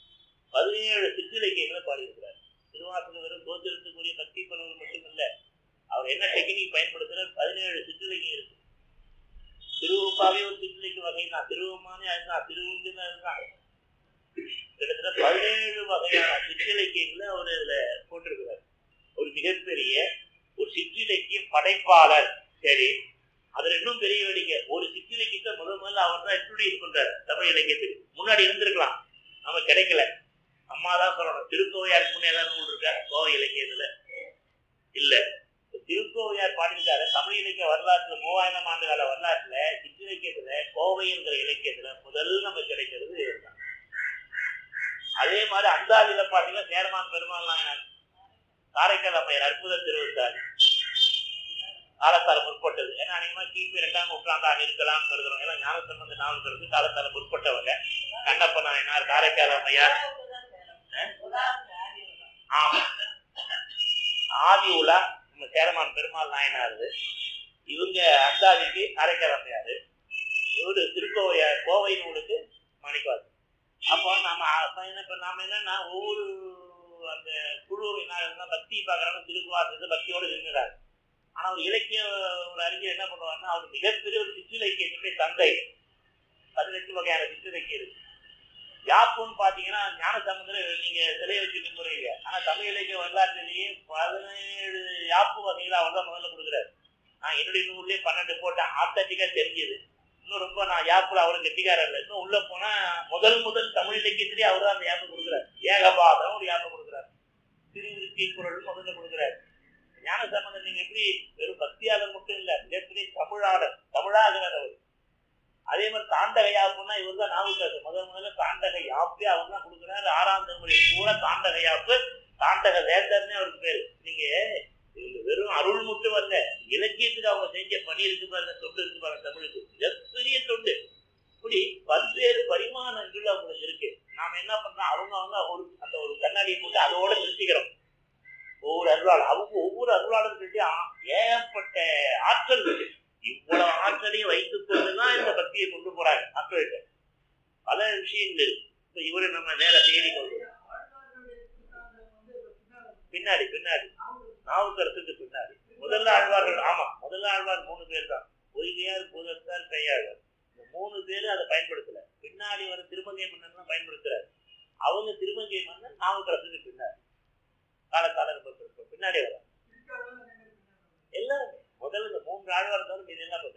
17 சிற்றிலக்கியங்களை பாடியிருக்கிறார். திருவாசகம் வெறும் தோத்திரத்துக்குரிய பக்தி பலவர் மட்டும் இல்ல, அவர் என்ன டெக்னிக் பயன்படுத்துறார், 17 சிற்றிலக்கியம் இருக்கு. திருவம்பாவே ஒரு சிற்றிலக்கிய வகை தான், திருவம்மானே அதுதான், திருவுங்குன்னு அதுதான். கிட்டத்தட்ட 17 வகையான சிற்றிலக்கியங்களை அவர் இதுல போட்டிருக்கிறார். ஒரு மிகப்பெரிய ஒரு சிற்றிலக்கிய படைப்பாளர். சரி, அதுல இன்னும் பெரிய வேடிக்கை, ஒரு சிற்றிலக்கியத்தை முதல்ல அவர் தான் இன்ட்ரோடியூஸ் பண்றாரு தமிழ் இலக்கியத்துக்கு. முன்னாடி இருந்திருக்கலாம், நம்ம கிடைக்கல. அம்மா தான் சொல்லணும், திருக்கோவையாருக்கு முன்னே ஏதாவது நூல் இருக்கா கோவை இலக்கியத்துல? இல்ல. திருக்கோவையார் பாடியிருக்காரு தமிழ் இலக்கிய வரலாற்றுல, 3000 ஆண்டு கால வரலாற்றுல சிற்றிலக்கியத்துல கோவை என்கிற இலக்கியத்துல முதல் நம்ம கிடைக்கிறது இதுதான். அதே மாதிரி அந்தாதியில பாத்தீங்கன்னா சேரமான் பெருமாள் நாயனார், காரைக்கால் அம்மையார் அற்புத திருவந்தாதி காலத்தால முற்பட்டது. ஏன்னா அநேகமா கிபி 2ஆம் நூற்றாண்டாக இருக்கலாம்னு கருதுறோம். ஏன்னா ஞானசம்பந்த நாவல்கிறது காலத்தால முற்பட்டவங்க. கண்ணப்ப நாயனார், காரைக்கால் அம்மையார், ஆமா ஆதி உலா நம்ம சேரமான் பெருமாள் நாயனாரு, இவங்க அந்தாதிக்கு காரைக்கால் அம்மையாரு, இவரு திருக்கோவையார் கோவை நூலுக்கு மாணிக்கவாசகர். அப்போ நாம என்னன்னா ஒவ்வொரு அந்த குழு என்ன பக்தி பார்க்கறாங்க, திருவாசகத்தை பக்தியோடு இருக்கிறாரு. ஆனா ஒரு இலக்கிய ஒரு அறிஞர் என்ன பண்ணுவாருன்னா, அவர் மிகப்பெரிய ஒரு சிற்றிலக்கியத்துடைய தந்தை. 18 வகையான சிற்றிலக்கியம் இருக்கு. யாப்புன்னு பாத்தீங்கன்னா ஞானசம்பந்தர் நீங்க சிலையை வச்சு முறையில, ஆனா தமிழ் இலக்கிய வரலாற்றிலேயே 17 யாப்பு வகைகளை அவர் தான் முதல்ல கொடுக்குறாரு. நான் என்னுடைய நூல்லேயே 12 போட்டேன், ஆத்தன்டிக்கா தெரிஞ்சது. இன்னும் ரொம்ப நான் யாப்புல அவரும் கெட்டிக்காரர் இல்லை. இன்னும் உள்ள போனா முதல் தமிழ் இலக்கியத்திலேயே அவர் தான் அந்த யாப்பு கொடுக்குறாரு. ஏகபாதம் ஒரு யாப்பை கொடுக்குறாரு. திருவிருத்தி குறள் முதல்ல கொடுக்குறாரு. ஞானசம்பந்தர் நீங்க எப்படி வெறும் பக்தியாளர் மட்டும் இல்ல, மிகப்பெரிய தமிழாளர், தமிழாகிறார் அவர். அதே மாதிரி தாண்டக யாப்புன்னா இவர் தான் நாவுக்கரசர் முதல்ல தாண்டக யாப்பே அவர் தான் கொடுக்குறாரு. 6ஆம் திருமுறை பூரா தாண்டக யாப்பு, தாண்டக வேந்தர்னே அவருக்கு பேரு. நீங்க வெறும் அருள் மட்டும் வரல, இலக்கியத்துக்கு அவங்க செஞ்ச பணி இருக்கு பாருங்க, தொண்டு இருக்கு பாருங்க, தமிழுக்கு மிகப்பெரிய தொண்டு. இப்படி பல்வேறு பரிமாணங்கள் அவங்களுக்கு இருக்கு. நாம என்ன பண்றோம், அவங்க அந்த ஒரு கண்ணாடியை போட்டு அதோட நிறுத்திக்கிறோம். ஒவ்வொரு அருளாளர்கிட்ட ஏகப்பட்ட ஆற்றல் இருக்கு. இவ்வளவு ஆற்றலையும் வைத்துக் கொண்டுதான் இந்த பக்தியை கொண்டு போறாங்க மக்கள்கிட்ட. பல விஷயங்கள் இருக்கு. இப்ப இவரை நம்ம நேர தேடி கொண்டு பின்னாடி நாவுக்கரசுக்கு பின்னாடி முதல்ல ஆழ்வார்கள். ஆமா, முதல்ல ஆழ்வார் 3 பேர் தான், பொய்கையார், பூதத்தார், கையாழ்வார். இந்த 3 பேரும் அதை பயன்படுத்தல. பின்னாடி வர திருமங்கை மன்னன் தான் பயன்படுத்துறாரு. அவங்க திருமங்கை மன்னன் நாவுக்கரசுக்கு பின்னாடி காலகால பின்னாடி வர எல்லாருமே முதல்ல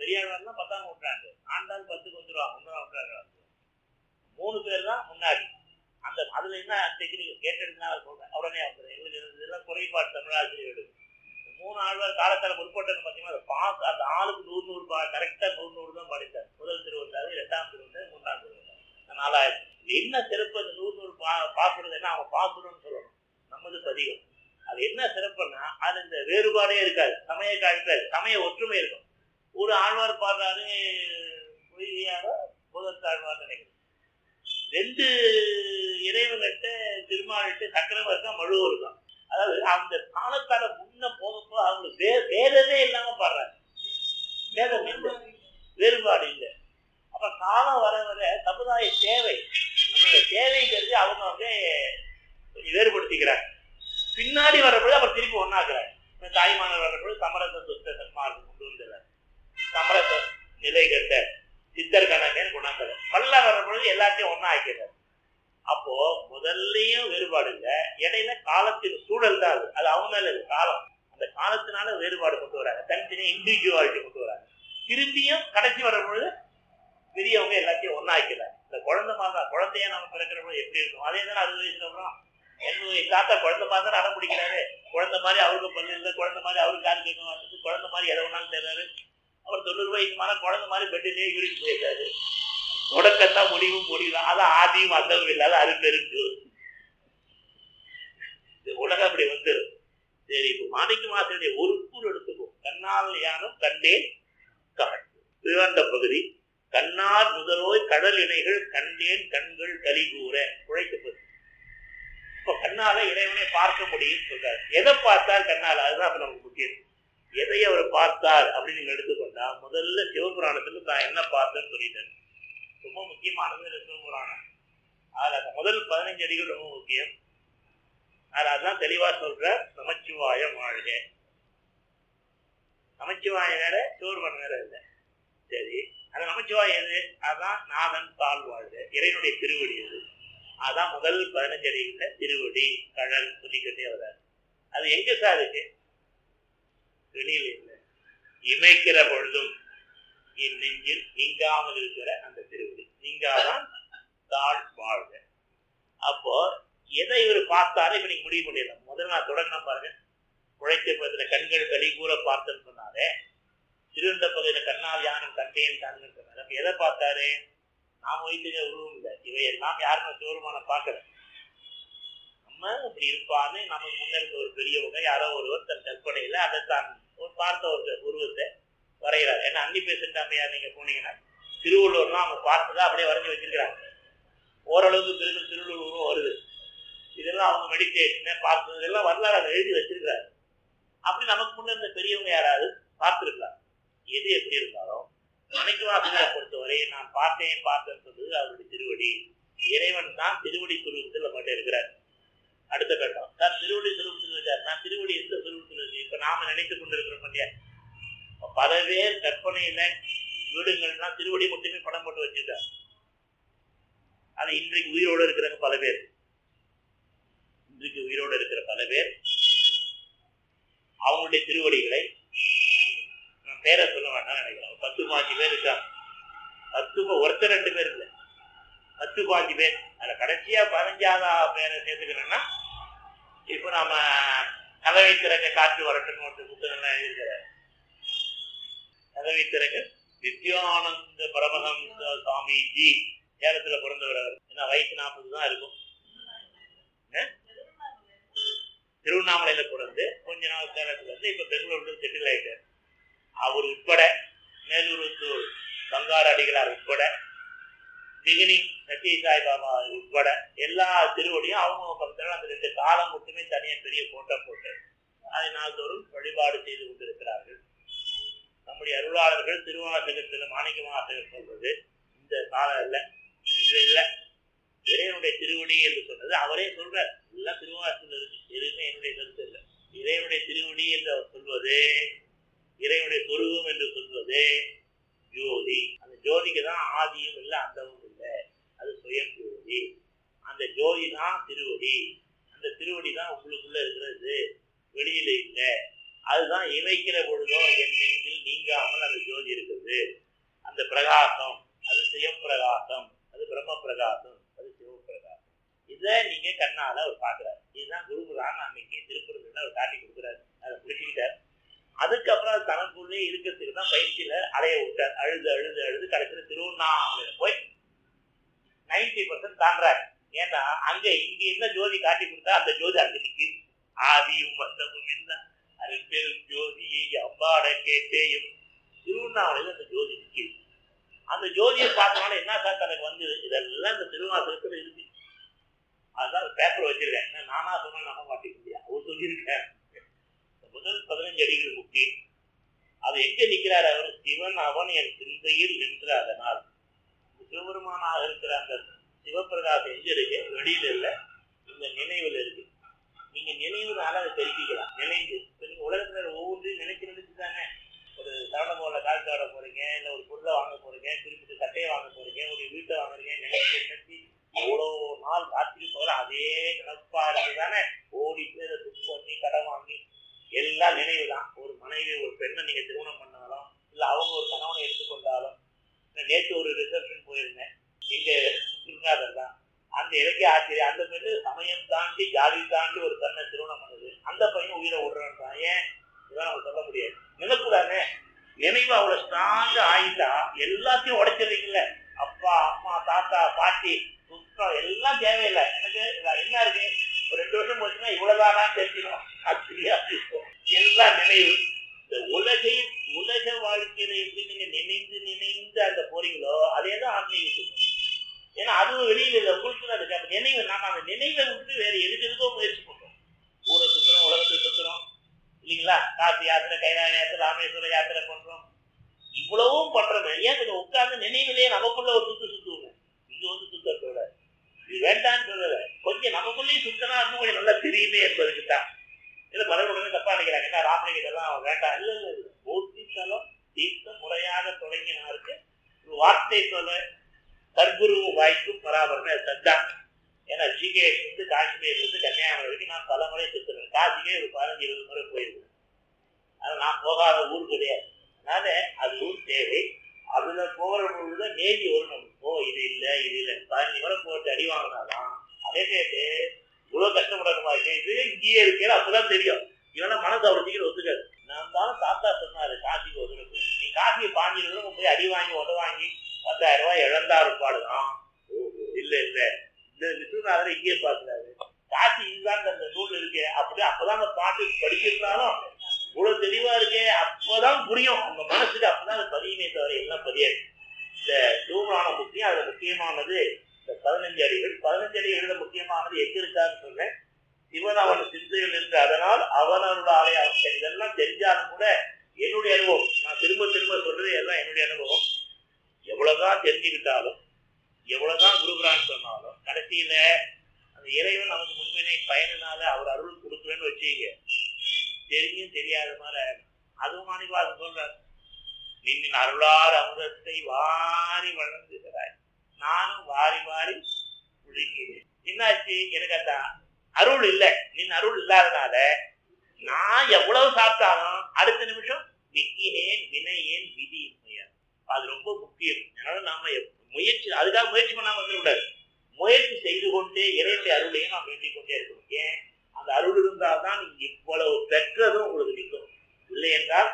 பெரியாழ்வார் தான் 10ஆம் நூற்றாண்டு, ஆண்டாள் 10க்கு வந்துருவாங்க, 1ஆம் நூற்றாண்டு. 3 பேர் தான் முன்னாடி. அந்த அதுல என்ன டெக்னிக் கேட்டெடுத்தா சொல்றேன், உடனே எங்களுக்கு இதெல்லாம் குறைபாடு தமிழாசிரியர்கள். 3 ஆழ்வார் காலத்தால முற்பட்டது பார்த்தீங்கன்னா அந்த ஆளுக்கு 100 கரெக்டா 100 தான் படித்தார். முதல் திருவந்தாரு, 2ஆம் திருவந்தாரு, 3ஆம் திருவந்தாரு, 4000. என்ன சிறப்பு அந்த 100 பாசுறதுன்னா அவங்க பாசுறோம்னு சொல்லணும், நமது பதிகம். அது என்ன சிறப்புன்னா அது இந்த வேறுபாடே இருக்காது, சமய காலத்துல சமய ஒற்றுமை இருக்கும். ஒரு ஆழ்வார் பாடுறாரு பொய்யாக முதற்காழ்வார் நினைக்கிறேன், 2 இறைவன்கிட்ட திருமாலிட்டு சக்கரம் இருக்கா, மழுவும் இருக்கும். அதாவது அந்த காலத்தால முன்ன போகப்போ அவங்களுக்கு வேறதே இல்லாம பாடுறாங்க, வேறுபாடு இல்லை. அப்ப காலம் வர வர சமுதாய தேவை, அந்த தேவை தெரிஞ்சு அவங்க வந்து வேறுபடுத்திக்கிறாங்க. பின்னாடி வரப்பொழுது அப்புறம் திருப்பி ஒன்னாக்குறாங்க. தாய்மானவர் வரப்பொழுது சமரச சுத்த சன்மார்க்கம் கொண்டு வந்துடுறாரு, சமரச நிலை கட்ட சித்தர் கணக்கேன்னு கொண்டாந்துறாரு. மல்ல வரப்பொழுது எல்லாத்தையும் ஒன்னா ஆக்கிறார். அப்போ முதல்லயும் வேறுபாடு இல்லை, இடையில காலத்தின் சூழல் தான் அது அவங்க மேல இருக்கு. காலம் அந்த காலத்தினால வேறுபாடு கொண்டு வராங்க, தனித்தனியா இண்டிவிஜுவாலிட்டி கொண்டு வராங்க. திரும்பியும் கடைசி வரப்பொழுது பெரியவங்க எல்லாத்தையும் ஒன்னாக்கிறாங்க. இந்த குழந்தை மாதிரி குழந்தைய நம்ம பிறக்கிற போது எப்படி இருக்கும், அதே தான் 60 வயசுல அப்புறம் என்னுடைய தாத்தா குழந்தை மாதிரி அடம் பிடிக்கிறாரு, குழந்தை மாதிரி அவருக்கு பல்லு இல்லை, குழந்தை மாதிரி அவருக்கு காது கேட்க மாட்டேங்குது, குழந்தை மாதிரி எதை ஒன்றாலும் தெரியாரு. அவர் 90 வயசு மேல குழந்தை மாதிரி பெட்டிலேயே யூரிட்டு போயிருக்காரு. தொடக்கத்தான் முடிவும் முடியலாம், அதான் ஆதியும் அந்தவும் இல்லாத அருப்பெருக்கு உலகம் அப்படி வந்துடும். சரி, இப்போ மாணிக்க வாசகருடைய ஒரு கூறு எடுத்துக்கும். கண்ணால் யானும் கண்டேன் காட்டு திருவண்ட பகுதி, கண்ணார் முதலோய் கடல் இணைகள் கண்டேன் கண்கள் கலி கூற உழைக்கப்பது. இப்போ கண்ணால இறைவனை பார்க்க முடியும் சொல்றாரு. எதை பார்த்தார் கண்ணால், அதுதான் அப்ப நமக்கு முக்கியம். எதை அவர் பார்த்தார் அப்படின்னு நீங்க எடுத்துக்கொண்டா, முதல்ல சிவபுராணத்துல தான் என்ன பார்த்தேன்னு சொல்லிட்டாரு. ரொம்ப முக்கியமானது சிவபுராணம். அதுல அந்த முதல் 15 அடிகள் ரொம்ப முக்கியம். அதான் தெளிவா சொல்ற, நமச்சிவாய வாழ்க. நமச்சிவாய வேற, சிவபுராணம் வேற இல்லை. சரி, அந்த நமச்சிவாய எது? அதான் நாதன் தாழ் வாழ்க, இறைவனுடைய திருவடி அது. அதான் முதல் 15 அடிகள்ல திருவடி கழல் சொல்லிக்கிட்டே வர்றாரு. அது எங்க சார் இருக்கு? வெளியில இல்லை, இமைக்கிற பொழுதும் என் நெஞ்சில் நீங்காமல் இருக்கிற அந்த திருவடி, நீங்காதான் தாழ் வாழ்க. அப்போ எதை இவர் பார்த்தாரு இப்ப நீங்க முடிவு பண்ணிடலாம். முதல்ல நான் தொடங்கின பாருங்க, உழைத்த பகுதியில கண்கள் கலி கூற பார்த்தேன்னு சொன்னாரு, திருவண்ட பகுதியில கண்ணால் யானும் கண்டேன் கண்கள் சொன்னாரு. அப்ப எதை பார்த்தாரு? நாம வைத்துக்க உருவம் இல்லை, இவையெல்லாம் யாரும் சிவபெருமான பார்க்கல. நம்ம இப்படி இருப்பான்னு நமக்கு முன்னிருந்த ஒரு பெரியவங்க யாரோ ஒருவர் தன் கற்பனையில அதை தான் ஒரு பார்த்த ஒரு உருவத்தை வரைகிறார். ஏன்னா அன்னி பேசுகிற அம்மையார் நீங்க போனீங்கன்னா திருவள்ளுவர்லாம் அவங்க பார்த்ததா அப்படியே வரைஞ்சி வச்சிருக்கிறாங்க. ஓரளவுக்கு திருவள்ளுவர் உருவம் வருது. இதெல்லாம் அவங்க மெடிடேஷன் பார்த்தது இதெல்லாம் வரலாறு அதை எழுதி வச்சிருக்கிறாரு. அப்படி நமக்கு முன்ன இருந்த பெரியவங்க யாராவது பார்த்துருக்கலாம். எது எப்படி இருந்தாலும் மாணிக்க வாசகரை பொறுத்தவரை நான் பார்த்தேன்னு சொல்றது அவருடைய திருவடி. இறைவன் தான் திருவடி சுரூபத்தில் மட்டும் இருக்கிறார். அடுத்த கட்டம் சார் திருவடி சுரூபத்தில் இருக்கார். நான் திருவடி எந்த சுரூபத்தில் இருக்கு? இப்ப நாம நினைத்துக் கொண்டிருக்கிறோம் இல்லையா, பல பேர் கற்பனையில வீடுகள்லாம் திருவடி மட்டுமே படம் போட்டு வச்சிருக்காரு. ஆனா இன்றைக்கு உயிரோடு இருக்கிறவங்க பல பேர், இன்றைக்கு உயிரோடு இருக்கிற பல பேர் அவங்களுடைய திருவடிகளை நான் பேரை சொல்ல வேண்டாம் நினைக்கிறேன். 10-15 பேர் இருக்காங்க. 10 ஒருத்தர் 2 பேர் இல்லை, 10-15 பேர். அதுல கடைசியா 15ஆவது பேரை சேர்த்துக்கிறேன்னா, இப்போ நாம கதவை திறக்க காற்று வரட்டுன்னு ஒரு புத்தகம்லாம் எழுதியிருக்கிறார். கதவை திறக்க நித்யானந்த பரமஹம்ச சுவாமிஜி சேலத்துல பிறந்தவர். அவர் ஏன்னா வயசு 40 தான் இருக்கும். திருவண்ணாமலையில பிறந்து கொஞ்ச நாள் சேலத்துல இருந்து இப்ப பெங்களூர்ல செட்டில் ஆயிட்டார். அவர் உட்பட மேலூர் பங்கார அடிகளார் உட்பட திகினி சத்ய சாய்பாபா உட்பட எல்லா திருவடியும் அவங்க பக்கத்துல அந்த 2 காலம் மட்டுமே தனியா பெரிய போட்டோ போட்டு அதை நாள்தோறும் வழிபாடு செய்து கொண்டிருக்கிறார்கள். நம்முடைய அருளாளர்கள் திருவாசகத்துல மாணிக்க வாசகர் சொல்றது இந்த காலம் இல்லை, இது இல்லை, இறைவனுடைய திருவடி என்று சொன்னது அவரே சொல்றார். எல்லாம் திருவாசகத்தில் இருக்கு, எதுவுமே என்னுடைய கருத்து இல்லை. இறைவனுடைய திருவடி என்று அவர் சொல்வது, இறைவனுடைய சொருபம் என்று சொல்வது ஜோதி. அந்த ஜோதிக்கு தான் ஆதியும் இல்லை அந்தமும் இல்லை, அது சுயம் ஜோதி. அந்த ஜோதி தான் திருவடி. அந்த திருவடி தான் உங்களுக்குள்ள இருக்கிறது, வெளியில இல்லை. அதுதான் இமைக்கிற பொழுதோ என் நெஞ்சில் நீங்காமல் அந்த ஜோதி இருக்குது. அந்த பிரகாசம் அது சிவப்பிரகாசம், அது பிரம்ம பிரகாசம், அது சிவப்பிரகாசம். இதை நீங்க கண்ணால அவர் பாக்குறாரு. இதுதான் குருபுரான் அன்னைக்கு திருக்குறள் அவர் காட்டி கொடுக்குறாரு. அதை புரிச்சுக்கிட்டார். அதுக்கப்புறம் அது தனக்குள்ளே இருக்கிறதுக்கு தான் பயிற்சியில அலைய விட்டார். அழுது அழுது அழுது கடைசியில திருவண்ணாமலையில போய் 90% தாண்டாரு. ஏன்னா அங்க இங்க என்ன ஜோதி காட்டி கொடுத்தா அந்த ஜோதி அங்க நிக்குது. ஆதியும் வந்தமும் இல்ல அரும்பெரும் ஜோதியை அம்பாட கேட்டேயும் திருவண்ணாமலையில அந்த ஜோதி நிக்குது. அந்த ஜோதியை பார்த்தனால என்ன சார் தனக்கு வந்து இதெல்லாம் இந்த திருவாசகத்துல இருக்கு. அதுதான் பேப்பர் வச்சிருக்கேன். நானா சொன்னா நம்ப மாட்டேங்குது. அவர் சொல்லியிருக்கேன். முதல் 15 அடிகள் முக்கியம். அது எங்க நிற்கிறார் அவர்? சிவன் அவன் என் சிந்தையில் நின்று அதனால் சிவபெருமானாக இருக்கிற அந்த சிவபிரகாசம் எங்க இருக்கு? வெளியில இல்ல, இந்த நினைவுல இருக்கு. நீங்க நினைவுனால அதை தெரிவிக்கலாம். நினைந்து நீங்க உலகத்துல ஒவ்வொன்றையும் நினைச்சு நினைச்சுதானே ஒரு தவணை கால் தவட போறீங்க, இல்ல ஒரு பொருளை வாங்க போறீங்க, குறிப்பிட்ட சட்டையை வாங்க போறீங்க, ஒரு வீட்டை வாங்குறீங்க. நினைச்சு நினைச்சு எவ்வளவு நாள் ராத்திரி போல அதே நினைப்பா இருக்குதானே ஓடி போய் அதை புக் பண்ணி கடன் வாங்கி எல்லாம் நினைவு தான். ஒரு மனைவி ஒரு பெண்ணை நீங்க திருமணம் பண்ணாலும், இல்ல அவங்க ஒரு கணவனை எடுத்துக்கொண்டாலும். நேற்று ஒரு ரிசப்ஷன் போயிருந்தேன், எங்க திருநாதர் தான். அந்த இலக்கிய ஆசிரியர் அந்த பெண்ணு சமயம் தாண்டி ஜாதி தாண்டி ஒரு பெண்ணை திருமணம் பண்ணுது. அந்த பையன் உயிரை விடுறான். ஏன் இதெல்லாம் நம்ம சொல்ல முடியாது. நினைப்புதானே நினைவு அவ்வளவு ஸ்ட்ராங்கா ஆயிட்டா எல்லாத்தையும் உடைச்சிருக்கீங்கள. அப்பா அம்மா தாத்தா பாட்டி சுத்தம் எல்லாம் தேவையில்லை. எனக்கு என்ன இருக்கு, ஒரு 2 வருஷம் போச்சுன்னா இவ்வளவுதான் தெரிஞ்சிடும். எல்லாம் நினைவு. இந்த உலக வாழ்க்கையில எப்படி நீங்க நினைந்து நினைந்து அந்த போறீங்களோ அதேதான் ஆன்மீகம். ஏன்னா அதுவும் வெளியில இல்லை, உங்களுக்கு தான் இருக்கு. நினைவு நாம அந்த நினைவை விட்டு வேற எதுக்கோ முயற்சி பண்றோம். ஊரை சுத்துறோம், உலகத்தை சுத்துறோம் இல்லைங்களா? காசி யாத்திரை, கைலாய யாத்திரை, ராமேஸ்வர யாத்திரை பண்றோம். இவ்வளவும் பண்றோம். ஏன் கொஞ்சம் உட்கார்ந்து நினைவுலயே நமக்குள்ள ஒரு சுத்துவோங்க. இங்க வந்து சுத்தத்தோட இது வேண்டான்னு சொல்லல, கொஞ்சம் நமக்குள்ளேயும் சுத்தனா இன்னும் கொஞ்சம் நல்லா தெரியுமே என்பதுக்கு தான். இல்ல பரவாயில்ல தப்பா நினைக்கிறாங்க. என்ன ராமலிங்க இதெல்லாம் வேண்டாம். இல்ல இல்ல, போதித்தலம் தீர்த்த முறையாக தொடங்கினாருக்கு ஒரு வார்த்தை சொல்ல சர்க்குரு வாய்க்கும் பராபரமே சத்தான். ஏன்னா ரிஷிகேஷ் வந்து காஷ்மீர்ல இருந்து கன்னியாகுமரி வரைக்கும் நான் பல முறை சுத்துறேன். காசிக்கே ஒரு 15-20 முறை போயிருக்கேன். அதனால நான் போகாத ஊர் கிடையாது. அதனால அது ஊர் தேவை. அதுல போகிற பொழுதுதான் நேதி வரும் நமக்கு. இது இல்லை இது இல்லை 15 முறை போட்டு அடி வாங்கினாதான் அதே கேட்டு இவ்வளவு கஷ்டப்படணுமா இது இங்கேயே இருக்கேன். அப்பதான் தெரியும் இவனா மனசு அவ்வளவு சீக்கிரம் ஒத்துக்காது. நான் தான் தாத்தா சொன்னாரு காசிக்கு ஒதுக்கு. நீ காசியை 15 முறை போய் அடி வாங்கி உத வாங்கி 10,000 ரூபாய் இழந்தா இருப்பாடுதான். இல்ல இல்ல இந்த விஸ்வநாதரை இங்கே பாக்குறாரு. காசி இதுதான் அந்த நூல் இருக்கு. அப்பதான் அந்த பாட்டு படிச்சிருந்தாலும் இவ்வளவு தெளிவா இருக்கே. அப்பதான் புரியும் உங்க மனசுக்கு. அப்பதான் அது பதியுமே தவிர எல்லாம் பதியாது. இந்த சிவபுராணம் முக்கியம். அதுல முக்கியமானது இந்த 15 அடிகள். 15 அடிகள் முக்கியமானது எங்க இருக்கான்னு சொன்னேன். சிவன் அவன் சிந்தையில் இருந்து அதனால் அவனோட ஆலயம். இதெல்லாம் தெரிஞ்சாலும் கூட என்னுடைய அனுபவம், நான் திரும்ப திரும்ப சொல்றது எல்லாம் என்னுடைய அனுபவம். எவ்வளவுதான் தெரிஞ்சுக்கிட்டாலும், எவ்வளவுதான் குருபுரான் சொன்னாலும், கடைசியில அந்த இறைவன் நமக்கு முன்வினை பயனால அவர் அருள் கொடுக்குறேன்னு வச்சுங்க, தெரிஞ்சும் தெரியாத மாதிரி. அதுவும் மாணிக்கவாசன் சொல்றார், நின்னின் அருளார் அமுதத்தை வாரி வளர்ந்துகிறாய், நானும் வாரி வாரி குளிக்கிறேன். என்னாச்சு, எனக்கு அந்த அருள் இல்லை. நின் அருள் இல்லாதனால நான் எவ்வளவு சாப்பிட்டாலும் அடுத்த நிமிஷம் விக்கினேன் வினையேன் விதி இல்லையா. அது ரொம்ப முக்கியம். அதனால நாம முயற்சி, அதுக்காக முயற்சி பண்ணாம வந்துவிடாது. முயற்சி செய்து கொண்டே இறைவனுடைய அருளையும் நாம் வேண்டிக் கொண்டே இருக்கணும். ஏன், அந்த அருள் இருந்தால்தான் நீங்க இவ்வளவு பெற்றதும் உங்களுக்கு நிற்கும். இல்லை என்றால்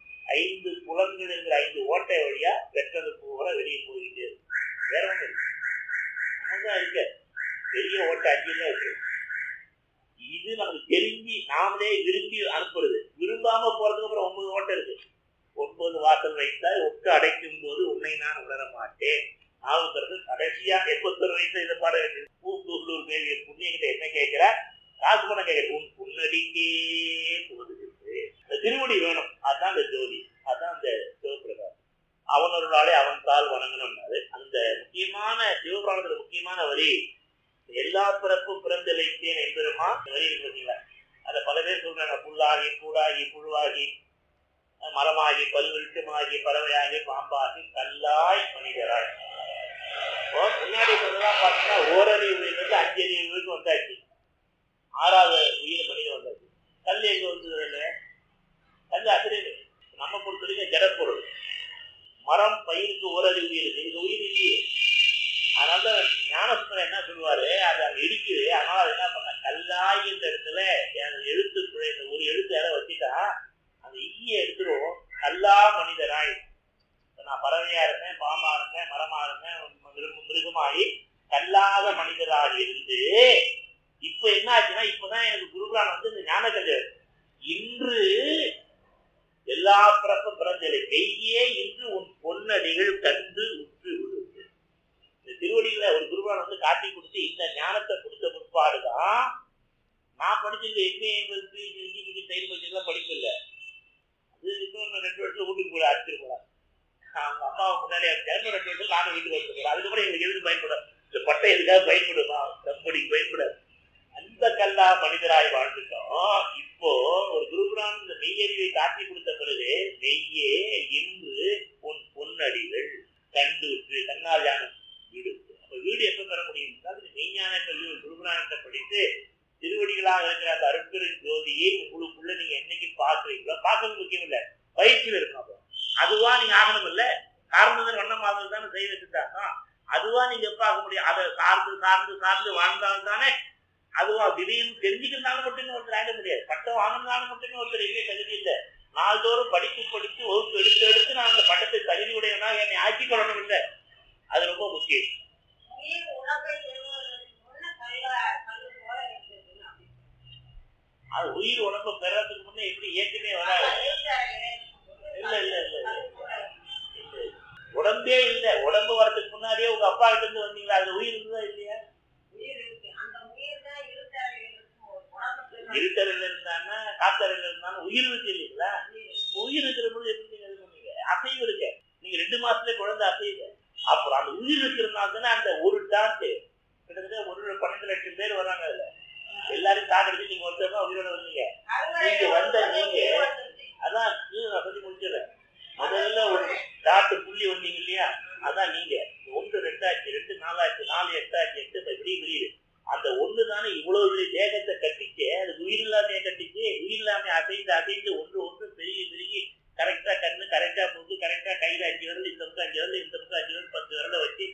5 புலன்கள் என்கிற 5 ஓட்டை வழியா பெற்றது போல வெளியே போய்கிட்டே இருக்கும். வேற ஒண்ணு இருக்கு, நமக்குதான் இருக்க பெரிய ஓட்டை 5 தான் இருக்கு. இது நமக்கு தெரிஞ்சு நாமளே விரும்பி அனுப்புறது. விரும்பாம போறதுக்கு அப்புறம் 9 ஓட்டை இருக்கு. 9 வாசல் வைத்தால் ஒட்டு அடைக்கும் போது உன்னை நான் உணர மாட்டேன். நாவுக்கிறது கடைசியா 81 வயசுல இதை பாட வேண்டியது. பூந்தூர் பேரிய புண்ணியங்கிட்ட என்ன கேட்கிற, காசு பணம் கேட்கிற, உன் புன்னடிக்கே போதுகிறது. அந்த திருவடி வேணும். அதுதான் அந்த ஜோதி, அதுதான் அந்த சிவபிரகாசம். அவனொரு நாளே அவன் தாள் வணங்கணும்னாரு. அந்த முக்கியமான சிவபுராணத்துல முக்கியமான வரி, எல்லா பிறப்பும் பிறந்தளித்தேன் என்பதுமா வரி இருக்குங்களா. அதை பல பேர் சொல்றாங்க. புல்லாகி பூடாகி புழுவாகி மரமாகி பல்விருட்டமாகி பறவையாகி பாம்பாகி கல்லாய் மனிதராய். முன்னாடி சொல்லலாம் பார்த்தீங்கன்னா ஓரறிவு உயிரிலிருந்து 5 அறிவு உயிருக்கு வந்தாச்சு. 6வது உயிர் மனிதன் வந்தாச்சு. கல் எங்க வந்தது இல்லை. கல் அசரீர். நம்ம பொறுத்த சொல்லுங்க ஜடப்பொருள். மரம் பயிருக்கு ஓரறிவு உயிர், இது உயிர் இல்லையே. அதனால ஞானஸ்தர் என்ன சொல்லுவாரு, அது அங்க இருக்குது. அதனால அது என்ன பண்ண, கல்லாய் இந்த இடத்துல எழுத்து ஒரு எழுத்து யாரை வச்சுட்டா அந்த ஈய எடுத்துருவோம். கல்லா மனிதராய், நான் பறவையா இருந்தேன், பாம்பா இருந்தேன், மரமா இருந்தேன், மிருகமாயி கல்லாத மனிதராக இருந்து இப்ப என்ன ஆச்சுன்னா, இப்பதான் எனக்கு குருகுலான் வந்து இந்த ஞான கல்யாணம் இன்று எல்லா பிறப்பும் பிறந்தலை மெய்யே இன்று உன் பொன்னடிகள் கண்டு உற்று விடுவது. இந்த திருவடியில ஒரு குருகுலான் வந்து காட்டி கொடுத்து இந்த ஞானத்தை கொடுத்த முற்பாடுதான் நான் படிச்சது எம்ஏ செயல் பட்செல்லாம் படிப்பு இல்லை. அது இன்னும் 2 வருஷம் வீட்டுக்கு போல அடிச்சிட்டு போலாம். அவங்க அம்மாவை முன்னாடி அடிச்சாரு, 2 வருஷம் நானும் வீட்டுக்கு வந்துருக்கேன். அதுக்கப்புறம் எங்களுக்கு எதுக்கு பயன்படும், இந்த பட்டை எதுக்காக பயன்படுமா, கம்பெனிக்கு பயன்படாது. அந்த கல்லா மனிதராய் வாழ்ந்துட்டோம். இப்போ ஒரு குருகுரான் இந்த மெய்யறிவை காட்டி கொடுத்த பிறகு மெய்யே இன்று உன் பொன்னடிகள் கண்டு உற்று, கண்ணால் ஞானம் வீடு. அப்ப வீடு எப்ப பெற முடியும், அதுக்கு மெய்ஞான கல்வி ஒரு குருகுரானத்தை படித்து திருவடிகளாக இருக்கிற அந்த அருட்பெரும் ஜோதியை உங்களுக்குள்ள நீங்க என்னைக்கு பாக்குறீங்களோ, பார்க்கறது முக்கியம் இல்லை, பயிற்சியில் இருக்கணும். அதுவா நீங்க ஆகணும் இல்ல, காரணம் வண்ணம் ஆகுது தானே செய்ய வச்சுட்டாங்க. அதுவா நீங்க எப்ப ஆக முடியும், அதை சார்ந்து சார்ந்து சார்ந்து வாழ்ந்தால் தானே அதுவா. திடீர்னு தெரிஞ்சுக்கிறதுனால மட்டும் ஒருத்தர் ஆக முடியாது, பட்டம் வாங்கினாலும் மட்டுமே ஒருத்தர் இல்லையே தகுதி இல்லை. நாள்தோறும் படித்து படித்து வகுப்பு எடுத்து எடுத்து நான் அந்த பட்டத்தை தகுதி உடையவனா என்னை ஆக்கி கொள்ளணும் இல்லை, அது ரொம்ப முக்கியம். அது உயிர் உடம்பு பெறறதுக்கு முன்னே எப்படி ஏற்கனவே வராது. இல்ல இல்ல இல்ல உடம்பே இல்லை, உடம்பு வரதுக்கு முன்னாடியே உங்க அப்பா கிட்ட இருந்து வந்தீங்களா, அது உயிர் இருக்குதா இல்லையா? இருட்டறையில இருந்தான்னா காத்தறையில இருந்தாலும் உயிர் இருக்கு இல்லைங்களா? உயிர் இருக்கிற போது எப்படி நீங்க பண்ணுவீங்க, அசைவு இருக்க, நீங்க 2 மாசத்துல குழந்தை அசைவு. அப்புறம் அந்த உயிர் இருக்கிறதுனால தானே அந்த ஒரு டாட்டு கிட்டத்தட்ட ஒரு 12 லட்சம் பேர் வராங்க. அதுல எல்லாரும் தாக்கடிச்சு நீங்க ஒருத்தர் தான் உயிரோட வந்தீங்க. நீங்க வந்த நீங்க அதான் நான் சொல்லி முடிச்சிடறேன். முதல்ல ஒரு டாட்டு புள்ளி வந்தீங்க இல்லையா, அதான் நீங்க 1 2 ஆச்சு, 2 4 ஆச்சு, 4 8 ஆச்சு, 8 இப்படி விரியுது. அந்த ஒண்ணு தானே இவ்வளவு பெரிய தேகத்தை கட்டிச்சு, அது உயிர் இல்லாமைய கட்டிச்சு. உயிர் இல்லாம அசைந்து அசைந்து ஒன்று ஒன்று பெருகி பெருகி கரெக்டா கண்ணு கரெக்டா போட்டு கரெக்டா கையில 5 விரல், இந்த பக்கம் 5 விரல், இந்த பக்கம் 5 விரல், 10 விரல வச்சு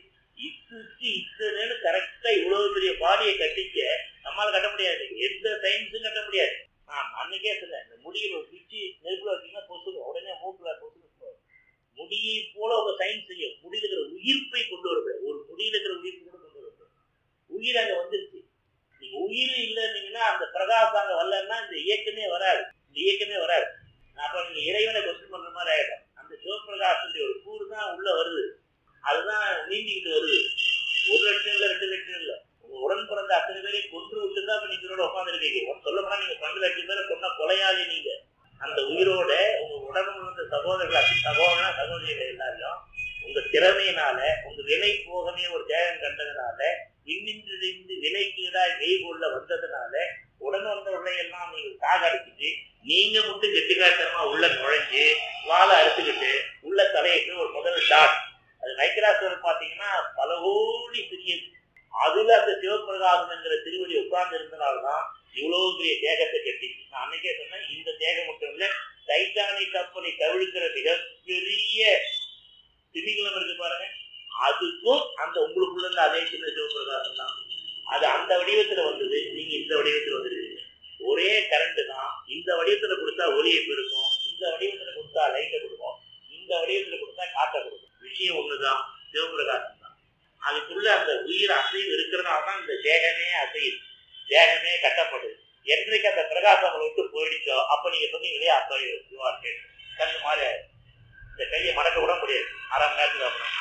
இத்தனை கரெக்டா இவ்வளவு பெரிய பாடியை கட்டிச்ச நம்மளால கட்ட முடியாது, எந்த சயின்ஸும் கட்ட முடியாது. அன்னைக்கே சொன்னேன், இந்த முடியில் ஒரு பிச்சு நெருப்புல வச்சீங்கன்னா பொசுக்கும், உடனே மூக்குல பொசுக்கு. முடியை போல உங்க சயின்ஸ் செய்யும். முடியில் இருக்கிற உயிர்ப்பை கொண்டு வரக்கூடாது, ஒரு முடியில் இருக்கிற உயிர்ப்பு கூட கொண்டு வரக்கூடாது. உயிர் அங்க வந்துருச்சு. நீங்க உயிர் இல்லைன்னீங்கன்னா அந்த பிரகாசம் அங்க வரலன்னா இந்த இயக்கமே வராது, இந்த இயக்கமே வராது. அப்ப நீங்க இறைவனை கொஸ்டின் பண்ற மாதிரி ஆயிடும். அந்த சிவபிரகாசத்துடைய ஒரு கூறு தான் உள்ள வருது, அதுதான் நீண்டிக்கிட்டு வருது. 1 லட்சம் இல்ல, 2 லட்சம் இல்ல, உங்க உடன் பிறந்த அத்தனை பேரை கொன்று விட்டுதான் இப்ப நீங்களோட உட்காந்துருக்கீங்க. சொல்ல போனா நீங்க 12 லட்சம் பேரை கொண்ட கொலையாளி நீங்க. அந்த உயிரோட உங்க உடம்பு வந்த சகோதரர்கள், சகோதரிகள் எல்லாரையும் உங்க திறமையினால, உங்க வினை போகவே ஒரு தேகம் கண்டதுனால, விண்ணின்றிருந்து வினைக்கீடாய் மெய்கொள்ள வந்ததுனால உடன் வந்தவர்களை எல்லாம் நீங்க சாகடிச்சுட்டு நீங்க மட்டும் கெட்டிக்காட்டமா உள்ள நுழைஞ்சு வாழை அறுத்துக்கிட்டு உள்ள தலையிட்டு ஒரு முதல் ஷாட். அது மைக்ராஸ்வர் பாத்தீங்கன்னா பல கோடி சிறியது. அதுல அந்த சிவபிரகாசம் என்கிற திருவடி உட்கார்ந்து இருந்தனால்தான் இவ்வளவு பெரிய தேகத்தை கட்டிச்சு. நான் அன்னைக்கே சொன்னேன், இந்த தேகம் மட்டும் இல்ல, டைட்டானிக் கப்பலை கவிழ்க்கிற மிகப்பெரிய திமிங்கலம் இருக்கு பாருங்க, அதுக்கும் அந்த உங்களுக்குள்ள இருந்து அதே சின்ன சிவபிரகாசம் தான். அது அந்த வடிவத்துல வந்தது, நீங்க இந்த வடிவத்துல வந்துருக்கீங்க. ஒரே கரண்ட் தான். இந்த வடிவத்துல கொடுத்தா ஒளியை பெருக்கும், இந்த வடிவத்துல கொடுத்தா லைட்டை கொடுக்கும், இந்த வடிவத்துல கொடுத்தா காட்ட கொடுக்கும். விஷயம் ஒண்ணுதான், சிவபிரகாசம் தான். அதுக்குள்ள அந்த உயிர் அசைவு இருக்கிறதுனாலதான் இந்த தேகமே அசையுது, தேகமே கட்டப்படுது. என்றைக்கு அந்த பிரகாசம் உங்களை விட்டு போயிடுச்சோ அப்ப நீங்க சொன்னீங்களே அசைவு கண்ணு மாதிரி இந்த கையை மடக்க விட முடியாது. 1/2 மணி நேரத்துக்கு அப்புறம்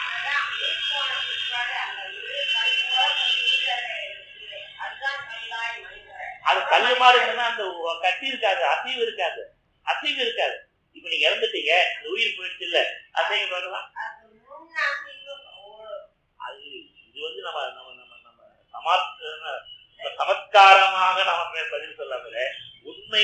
அது கல்லு மாதிரி இருந்தா அந்த கட்டி இருக்காது, அசைவு இருக்காது, அசைவு இருக்காது. இப்ப நீங்க இறந்துட்டீங்க, இந்த உயிர் போயிடுச்சு இல்ல, அசைவு வரலாம். அது இது வந்து நம்ம நம்ம நம்ம நம்ம சமத்காரமாக நம்ம பதில் சொல்லாமல உண்மை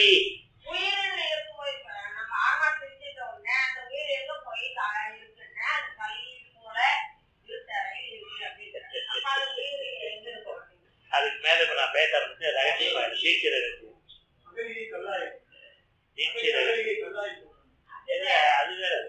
அதுக்கு மேல இப்ப நான் பேச ஆரம்பிச்சு ரகசியமா டீச்சர் அது வேற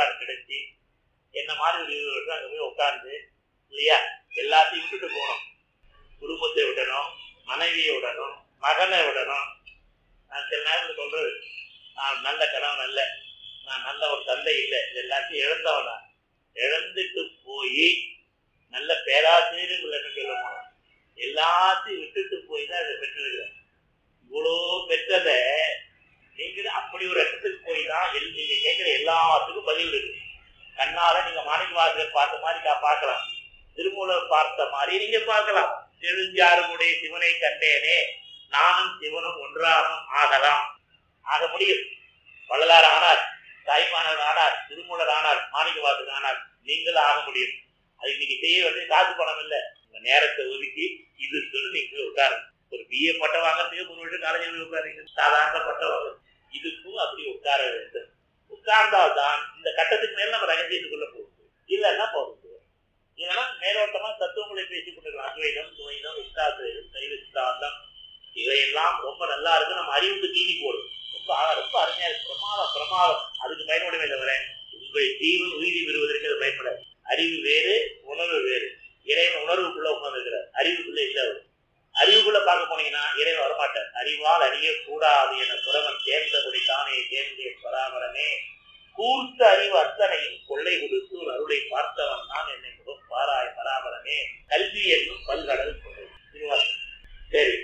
இடம் கிடைச்சி என்ன மாதிரி ஒரு 20 வருஷம் அங்கே போய் உட்கார்ந்து இல்லையா எல்லாத்தையும் விட்டுட்டு போகணும். குடும்பத்தை விடணும், மனைவியை விடணும், மகனை விடணும். நான் சில நேரத்தில் சொல்றது, நான் நல்ல கணவன் அல்ல, நான் நல்ல ஒரு தந்தை இல்லை, இது எல்லாத்தையும் இழந்தவனா. இழந்துட்டு போய் நல்ல பேராசிரியரும் இல்லைன்னு சொல்ல போனோம். எல்லாத்தையும் விட்டுட்டு போய் தான் அதை பெற்றிருக்கிறேன். இவ்வளோ பெற்றதை நீங்க அப்படி ஒரு இடத்துக்கு போய் தான் நீங்க கேட்கிற எல்லாத்துக்கும் பதில் இருக்கு. கண்ணால நீங்க மாணிக்கவாசகர் பார்த்த மாதிரி பார்க்கலாம், திருமூலர் பார்த்த மாதிரி நீங்க பார்க்கலாம். தெரிஞ்சாருடைய சிவனை கண்டேனே, நானும் சிவனும் ஒன்றாகும் ஆகலாம். ஆக முடியும். வள்ளலார் ஆனார், தாய்மானவர் ஆனார், திருமூலர் ஆனார், மாணிக்கவாசகர் ஆனார். நீங்களும் ஆக முடியும். அது இன்னைக்கு செய்ய வந்து காசு பணம் இல்லை. உங்க நேரத்தை ஒதுக்கி இது சொல்லி நீங்க உட்காருங்க. ஒரு பிஏ பட்டம் வாங்கறதுக்கு 3 வருஷம் காலேஜில் உட்காருங்க, சாதாரண பட்டம் வாங்க. இதுக்கும் அப்படி உட்கார வேண்டும். உட்கார்ந்தால்தான் இந்த கட்டத்துக்கு மேல நம்ம ரகசியத்துக்குள்ள போகும். இல்லைன்னா போகும். இல்லைன்னா மேலோட்டமா தத்துவங்களை பேசிக் கொண்டிருக்கலாம். அத்வைதம், துவைதம், விசிஷ்டாத்வைதம், சைவ சித்தாந்தம், இவையெல்லாம் ரொம்ப நல்லா இருக்கு. நம்ம அறிவுக்கு தீனி போடும். ரொம்ப ரொம்ப அருமையா இருக்கு. பிரமாதம். அதுக்கு பயன்படுமே தவிர உங்கள் ஜீவன் உயிரி பெறுவதற்கு அது பயன்படாது. அறிவு வேறு, உணர்வு வேறு. இறைவன் உணர்வுக்குள்ள உணர்ந்துக்கிறார், அறிவுக்குள்ள இல்லை. அவர் அறிவுக்குள்ள பார்க்க போனீங்கன்னா இறைவன் வரமாட்டார். அறிவால் அறியக்கூடாது என புறவன் சேர்ந்தபடி தானே சேர்ந்தே பராமரனே கூர்த்த அறிவு அத்தனையும் கொள்ளை கொடுத்து ஒரு அருளை பார்த்தவன் நான் என்னை பாராய் பராமரனே கல்வி என்னும் பல்கடல் கொள்ளை. சரி,